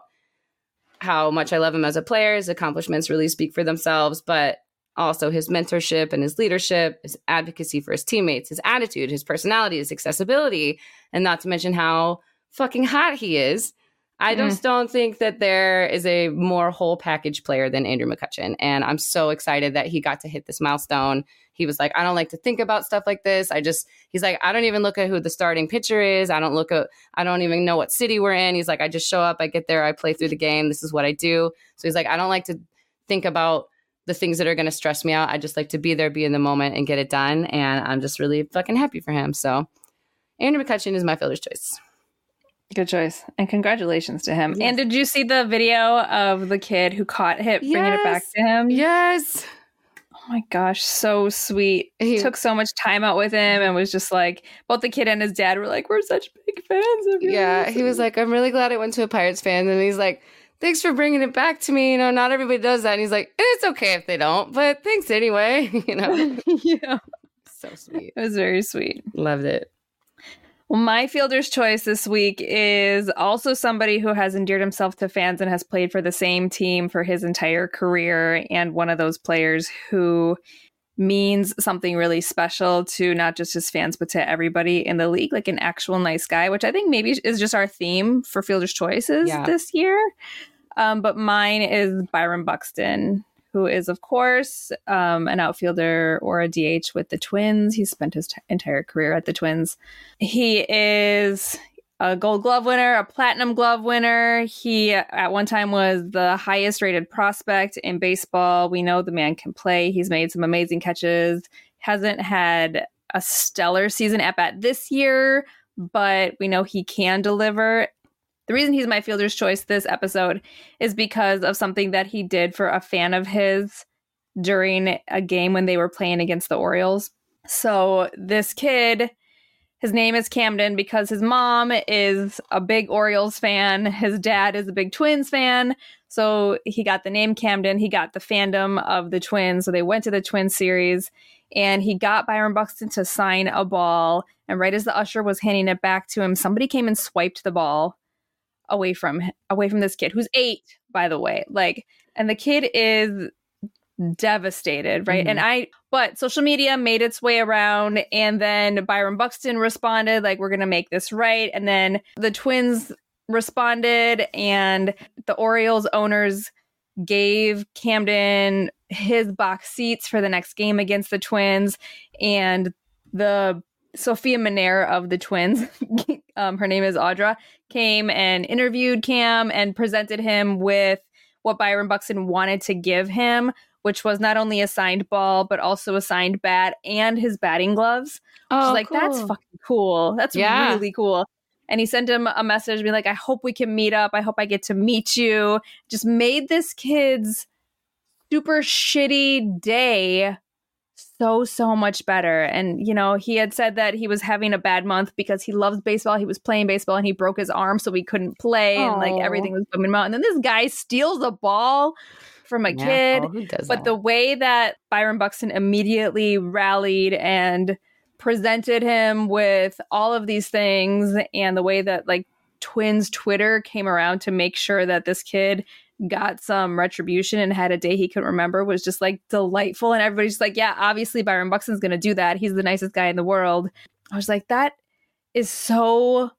how much I love him as a player. His accomplishments really speak for themselves. But also his mentorship and his leadership, his advocacy for his teammates, his attitude, his personality, his accessibility, and not to mention how fucking hot he is. I Mm. just don't think that there is a more whole package player than Andrew McCutchen. And I'm so excited that he got to hit this milestone. He was like, I don't like to think about stuff like this. I just, he's like, I don't even look at who the starting pitcher is. I don't look at, I don't even know what city we're in. He's like, I just show up, I get there, I play through the game. This is what I do. So he's like, I don't like to think about the things that are going to stress me out. I just like to be there, be in the moment, and get it done. And I'm just really fucking happy for him. So Andrew McCutchen is my Fielder's Choice. Good choice. And congratulations to him. Yes. And did you see the video of the kid who caught it, bringing it back Yes. to him? Yes. Oh my gosh, so sweet. He He- took so much time out with him and was just like, both the kid and his dad were like, we're such big fans of yours. Yeah. He was like, I'm really glad I went to a Pirates fan. And he's like, thanks for bringing it back to me. You know, not everybody does that. And he's like, it's okay if they don't, but thanks anyway. You know, yeah. so sweet. It was very sweet. Loved it. Well, my Fielder's Choice this week is also somebody who has endeared himself to fans and has played for the same team for his entire career, and one of those players who means something really special to not just his fans, but to everybody in the league, like an actual nice guy, which I think maybe is just our theme for Fielder's Choices Yeah. this year. Um, but mine is Byron Buxton, who is, of course, um, an outfielder or a D H with the Twins. He's spent his t- entire career at the Twins. He is a Gold Glove winner, a Platinum Glove winner. He, at one time, was the highest rated prospect in baseball. We know the man can play. He's made some amazing catches. hasn't had a stellar season at bat this year, but we know he can deliver. The reason he's my fielder's choice this episode is because of something that he did for a fan of his during a game when they were playing against the Orioles. So this kid, his name is Camden because his mom is a big Orioles fan. His dad is a big Twins fan. So he got the name Camden. He got the fandom of the Twins. So they went to the Twins series and he got Byron Buxton to sign a ball. And right as the usher was handing it back to him, somebody came and swiped the ball away from away from this kid who's eight, by the way. Like, and the kid is devastated, right? Mm-hmm. And I, but social media made its way around, and then Byron Buxton responded, like, we're going to make this right. And then the Twins responded, and the Orioles owners gave Camden his box seats for the next game against the Twins. And the Sophia Monero of the Twins, um, her name is Audra, came and interviewed Cam and presented him with what Byron Buxton wanted to give him, which was not only a signed ball, but also a signed bat and his batting gloves. Oh, She's like, cool. That's fucking cool. That's yeah. really cool. And he sent him a message, being like, I hope we can meet up. I hope I get to meet you. Just made this kid's super shitty day so, so much better. And, you know, he had said that he was having a bad month because he loves baseball. He was playing baseball and he broke his arm, so he couldn't play. Aww. And like everything was bumming him out. And then this guy steals a ball from a yeah. kid. Oh, who does but that? The way that Byron Buxton immediately rallied and presented him with all of these things, and the way that like Twins Twitter came around to make sure that this kid got some retribution and had a day he couldn't remember, was just like delightful. And everybody's just like, yeah, obviously Byron Buxton's going to do that. He's the nicest guy in the world. I was like, that is so,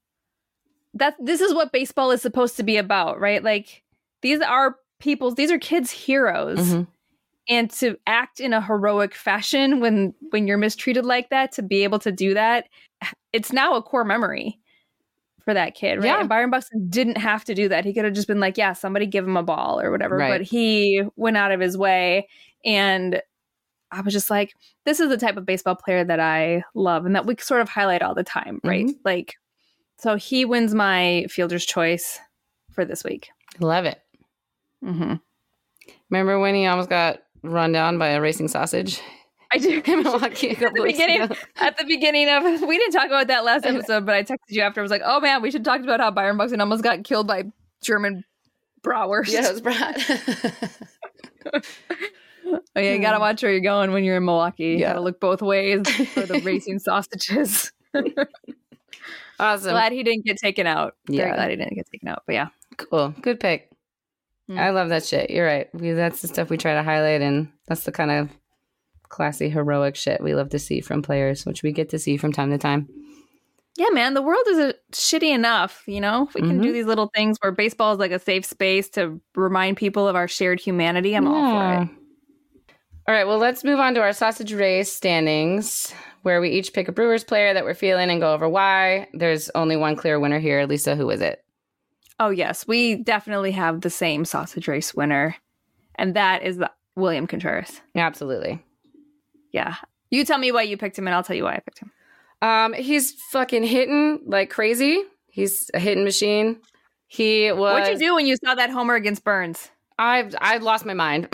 that this is what baseball is supposed to be about, right? Like, these are people's, these are kids' heroes. Mm-hmm. And to act in a heroic fashion when when you're mistreated like that, to be able to do that, it's now a core memory for that kid, right? Yeah. And Byron Buxton didn't have to do that. He could have just been like, yeah, somebody give him a ball or whatever. Right. But he went out of his way. And I was just like, this is the type of baseball player that I love and that we sort of highlight all the time, right? Mm-hmm. Like, so he wins my fielder's choice for this week. Love it. Mm-hmm. Remember when he almost got run down by a racing sausage? I do. at, the beginning, at the beginning of, we didn't talk about that last episode, but I texted you after. I was like, oh man, we should talk about how Byron Buxton almost got killed by German bratwurst. Yeah, it was brat. Oh yeah, you gotta watch where you're going when you're in Milwaukee. You yeah. gotta look both ways for the racing sausages. Awesome. Glad he didn't get taken out. Yeah. Very glad he didn't get taken out. But yeah. Cool. Good pick. Mm. I love that shit. You're right. We, that's the stuff we try to highlight, and that's the kind of classy, heroic shit we love to see from players, which we get to see from time to time. Yeah, man, the world is a shitty enough, you know? We can mm-hmm. do these little things where baseball is like a safe space to remind people of our shared humanity. I'm yeah. all for it. All right, well, let's move on to our sausage race standings, where we each pick a Brewers player that we're feeling and go over why. There's only one clear winner here. Lisa, who is it? Oh, yes. We definitely have the same sausage race winner, and that is William Contreras. Absolutely. Yeah. You tell me why you picked him, and I'll tell you why I picked him. Um, he's fucking hitting like crazy. He's a hitting machine. He was... What'd you do when you saw that homer against Burns? I I lost my mind.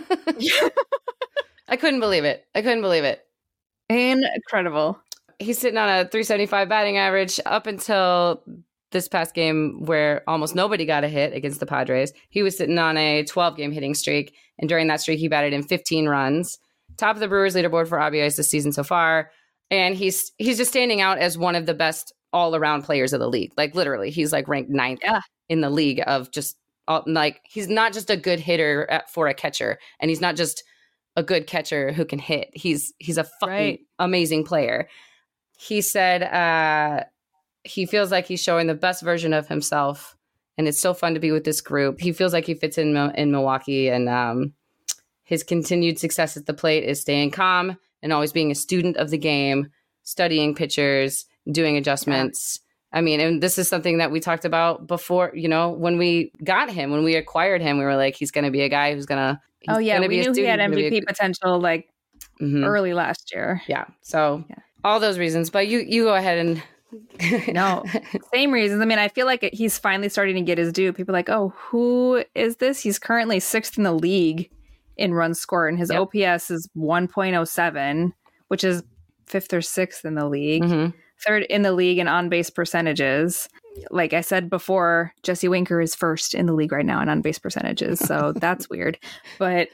I couldn't believe it. I couldn't believe it. Incredible. He's sitting on a three seventy-five batting average up until this past game where almost nobody got a hit against the Padres. He was sitting on a twelve-game hitting streak, and during that streak, he batted in fifteen runs. Top of the Brewers leaderboard for R B Is this season so far, and he's he's just standing out as one of the best all-around players of the league. Like, literally, he's like ranked ninth yeah. in the league of just, all, like, he's not just a good hitter at, for a catcher, and he's not just a good catcher who can hit. He's he's a fucking right. amazing player. He said uh, he feels like he's showing the best version of himself, and it's so fun to be with this group. He feels like he fits in in Milwaukee, and um, his continued success at the plate is staying calm and always being a student of the game, studying pitchers, doing adjustments. Yeah. I mean, and this is something that we talked about before, you know, when we got him, when we acquired him, we were like, he's going to be a guy who's going to Oh, yeah. We knew he had M V P a- potential like Mhm. early last year. Yeah. So Yeah. all those reasons, but you you go ahead and No, same reasons. I mean, I feel like it, he's finally starting to get his due. People are like, oh, who is this? He's currently sixth in the league in runs scored, and his Yep. O P S is one point oh seven, which is fifth or sixth in the league. Mhm. Third in the league in on-base percentages. Like I said before, Jesse Winker is first in the league right now in on-base percentages, so that's weird. But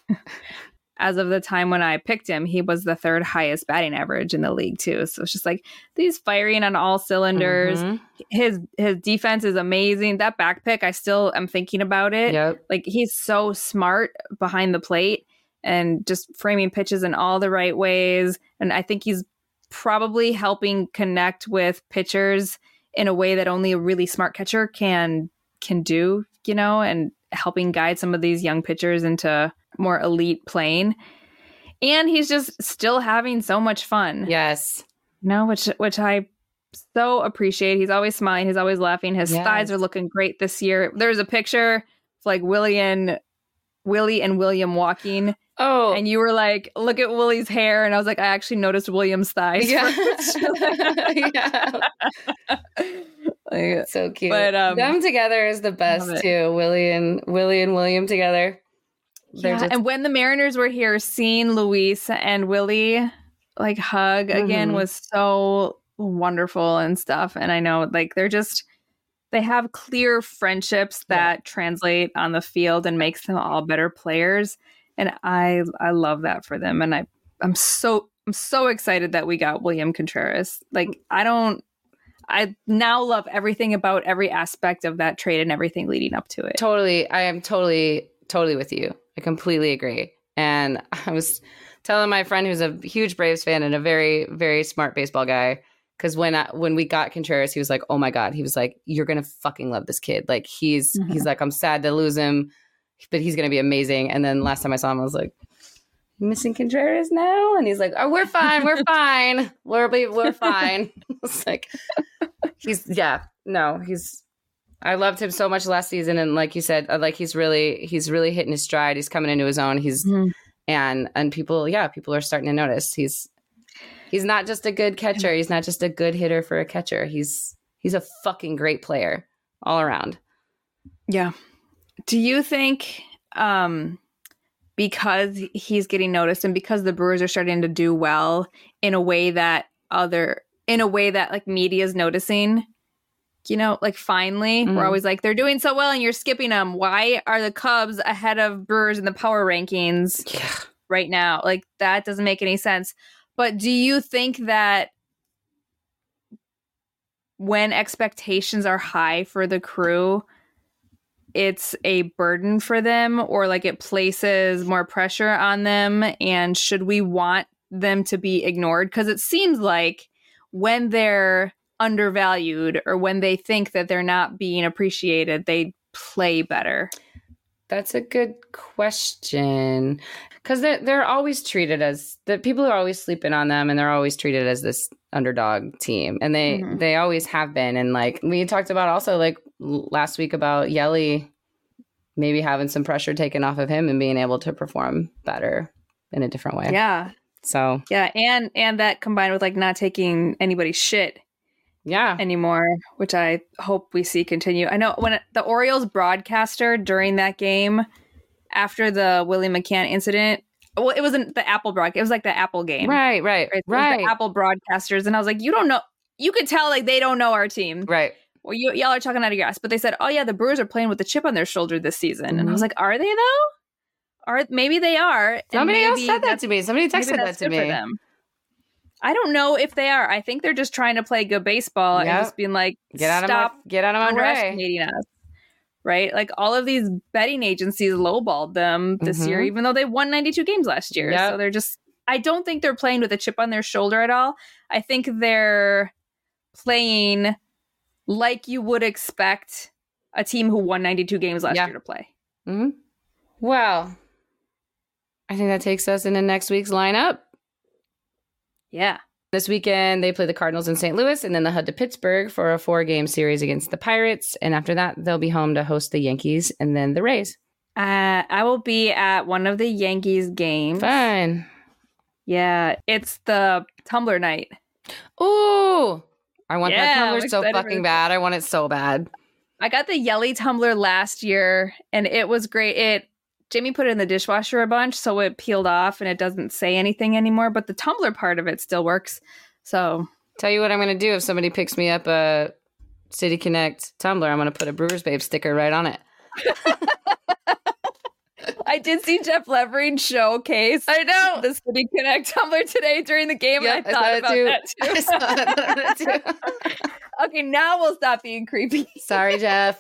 as of the time when I picked him, he was the third highest batting average in the league too. So it's just like he's firing on all cylinders. Mhm. His his defense is amazing. That back pick, I still am thinking about it. Yep. Like he's so smart behind the plate and just framing pitches in all the right ways. And I think he's probably helping connect with pitchers in a way that only a really smart catcher can can do, you know, and helping guide some of these young pitchers into more elite playing. And he's just still having so much fun. Yes. You know, which which I so appreciate. He's always smiling, he's always laughing. His Yes. thighs are looking great this year. There's a picture of like Willie and Willie and William walking. Oh. And you were like, look at Willie's hair. And I was like, I actually noticed William's thighs. Yeah. first. Yeah. Like, So cute. But, um, them together is the love best it. too. Willie and Willie and William together. They're yeah. just And when the Mariners were here, seeing Luis and Willie like hug again Mhm. was so wonderful and stuff. And I know like they're just, they have clear friendships that translate on the field and makes them all better players. And I I love that for them. And I I'm so I'm so excited that we got William Contreras. Like I don't I now love everything about every aspect of that trade and everything leading up to it. totally. I am totally, totally with you. I completely agree. And I was telling my friend who's a huge Braves fan and a very, very smart baseball guy, because when I, when we got Contreras, he was like, "Oh my god!" He was like, "You're gonna fucking love this kid." Like he's Mhm. he's like, "I'm sad to lose him, but he's gonna be amazing." And then last time I saw him, I was like, "You missing Contreras now?" And he's like, "Oh, we're fine, we're fine, we're we're fine." It's like he's yeah, no, he's. I loved him so much last season, and like you said, uh, like he's really he's really hitting his stride. He's coming into his own. He's Mhm. and and people, yeah, people are starting to notice. He's he's not just a good catcher. He's not just a good hitter for a catcher. He's he's a fucking great player all around. Yeah. Do you think um, because he's getting noticed and because the Brewers are starting to do well in a way that other in a way that like media is noticing, you know, like finally Mhm. we're always like they're doing so well and you're skipping them. Why are the Cubs ahead of Brewers in the power rankings Yeah. right now? Like that doesn't make any sense. But do you think that when expectations are high for the crew, it's a burden for them, or like it places more pressure on them? And should we want them to be ignored? Because it seems like when they're undervalued or when they think that they're not being appreciated, they play better. That's a good question. Because they're, they're always treated as the people are always sleeping on them, and they're always treated as this underdog team, and they Mhm. they always have been. And like we talked about also like l- last week about Yelly maybe having some pressure taken off of him and being able to perform better in a different way. Yeah. So Yeah. And and that combined with like not taking anybody's shit yeah, anymore, which I hope we see continue. I know when the Orioles broadcaster during that game after the Willie McCann incident, well, it wasn't the Apple broadcast, it was like the Apple game. right, right, Right. It was right, the Apple broadcasters. And I was like, you don't know, you could tell like they don't know our team. right. Well, you, y'all are talking out of your ass. But they said, oh yeah, the Brewers are playing with the chip on their shoulder this season. And I was Mhm. like, are they though? Are maybe they are. and Somebody else maybe said that that's- to me. Somebody maybe texted that that's to good for me. them. I don't know if they are. I think they're just trying to play good baseball Yep. and just being like, Get out stop of my get out of my way. underestimating us. Right? Like all of these betting agencies lowballed them this Mhm. year, even though they won ninety-two games last year. Yep. So they're just, I don't think they're playing with a chip on their shoulder at all. I think they're playing like you would expect a team who won ninety-two games last Yeah. year to play. Mhm. Well, I think that takes us into next week's lineup. Yeah. This weekend, they play the Cardinals in Saint Louis and then they head to Pittsburgh for a four-game series against the Pirates. And after that, they'll be home to host the Yankees and then the Rays. Uh, I will be at one of the Yankees games. Fun. Yeah, it's the tumbler night. Ooh, I want Yeah, that tumbler I'm so excited for fucking this. bad. I want it so bad. I got the Yelly tumbler last year, and it was great. It Jamie put it in the dishwasher a bunch, so it peeled off, and it doesn't say anything anymore. But the tumbler part of it still works. So Tell you what I'm going to do if somebody picks me up a City Connect tumbler. I'm going to put a Brewers Babe sticker right on it. I did see Jeff Levering showcase I know. the City Connect tumbler today during the game, Yeah, and I thought I about too. that too. I saw that too. Okay, now we'll stop being creepy. Sorry, Jeff.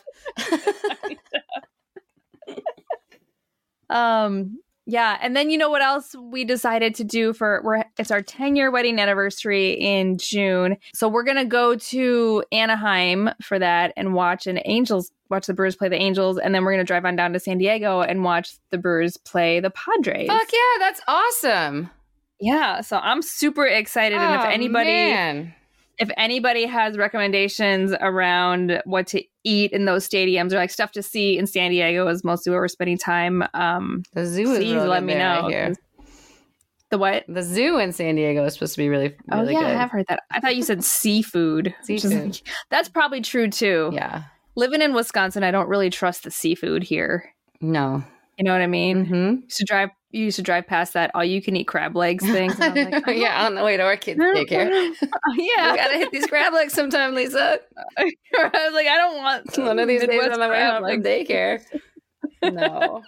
Um, yeah, and then you know what else we decided to do for we're it's our ten year wedding anniversary in June. So we're gonna go to Anaheim for that and watch an Angels watch the Brewers play the Angels, and then we're gonna drive on down to San Diego and watch the Brewers play the Padres. Fuck yeah, that's awesome. Yeah, so I'm super excited. And if Oh, anybody man. if anybody has recommendations around what to eat in those stadiums or like stuff to see in San Diego is mostly where we're spending time. Um, The zoo is please really let good me there, I know. hear. The what? The zoo in San Diego is supposed to be really, Oh really yeah, good. I have heard that. I thought you said seafood. which is- Seafood. that's probably true too. Yeah. Living in Wisconsin, I don't really trust the seafood here. No. You know what I mean? Mm-hmm. Used to drive. You used to drive past that all you can eat crab legs things. And I was like, oh, yeah, on the way to our kids' daycare. yeah. We gotta hit these crab legs sometime, Lisa. I was like, I don't want One of these days Midwest on the way crab home from legs. daycare. No.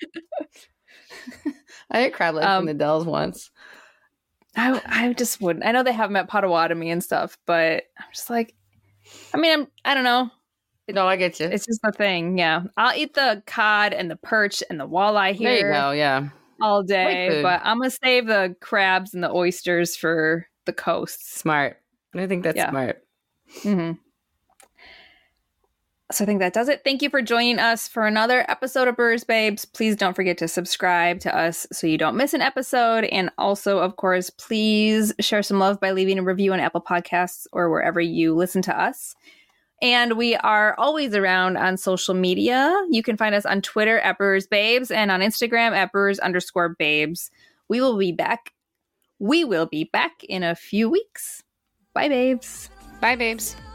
I ate crab legs Um, from the Dells once. I I just wouldn't. I know they have them at Potawatomi and stuff, but I'm just like, I mean, I'm I don't know. No, I get you. It's just the thing. Yeah, I'll eat the cod and the perch and the walleye here. There you go. Yeah. all Great day, food. but I'm gonna save the crabs and the oysters for the coasts. Smart. I think that's Yeah. smart. Mm-hmm. So I think that does it. Thank you for joining us for another episode of Brewers Babes. Please don't forget to subscribe to us so you don't miss an episode. And also, of course, please share some love by leaving a review on Apple Podcasts or wherever you listen to us. And we are always around on social media. You can find us on Twitter at Brewers Babes and on Instagram at Brewers underscore Babes. We will be back. We will be back in a few weeks. Bye, babes. Bye, babes.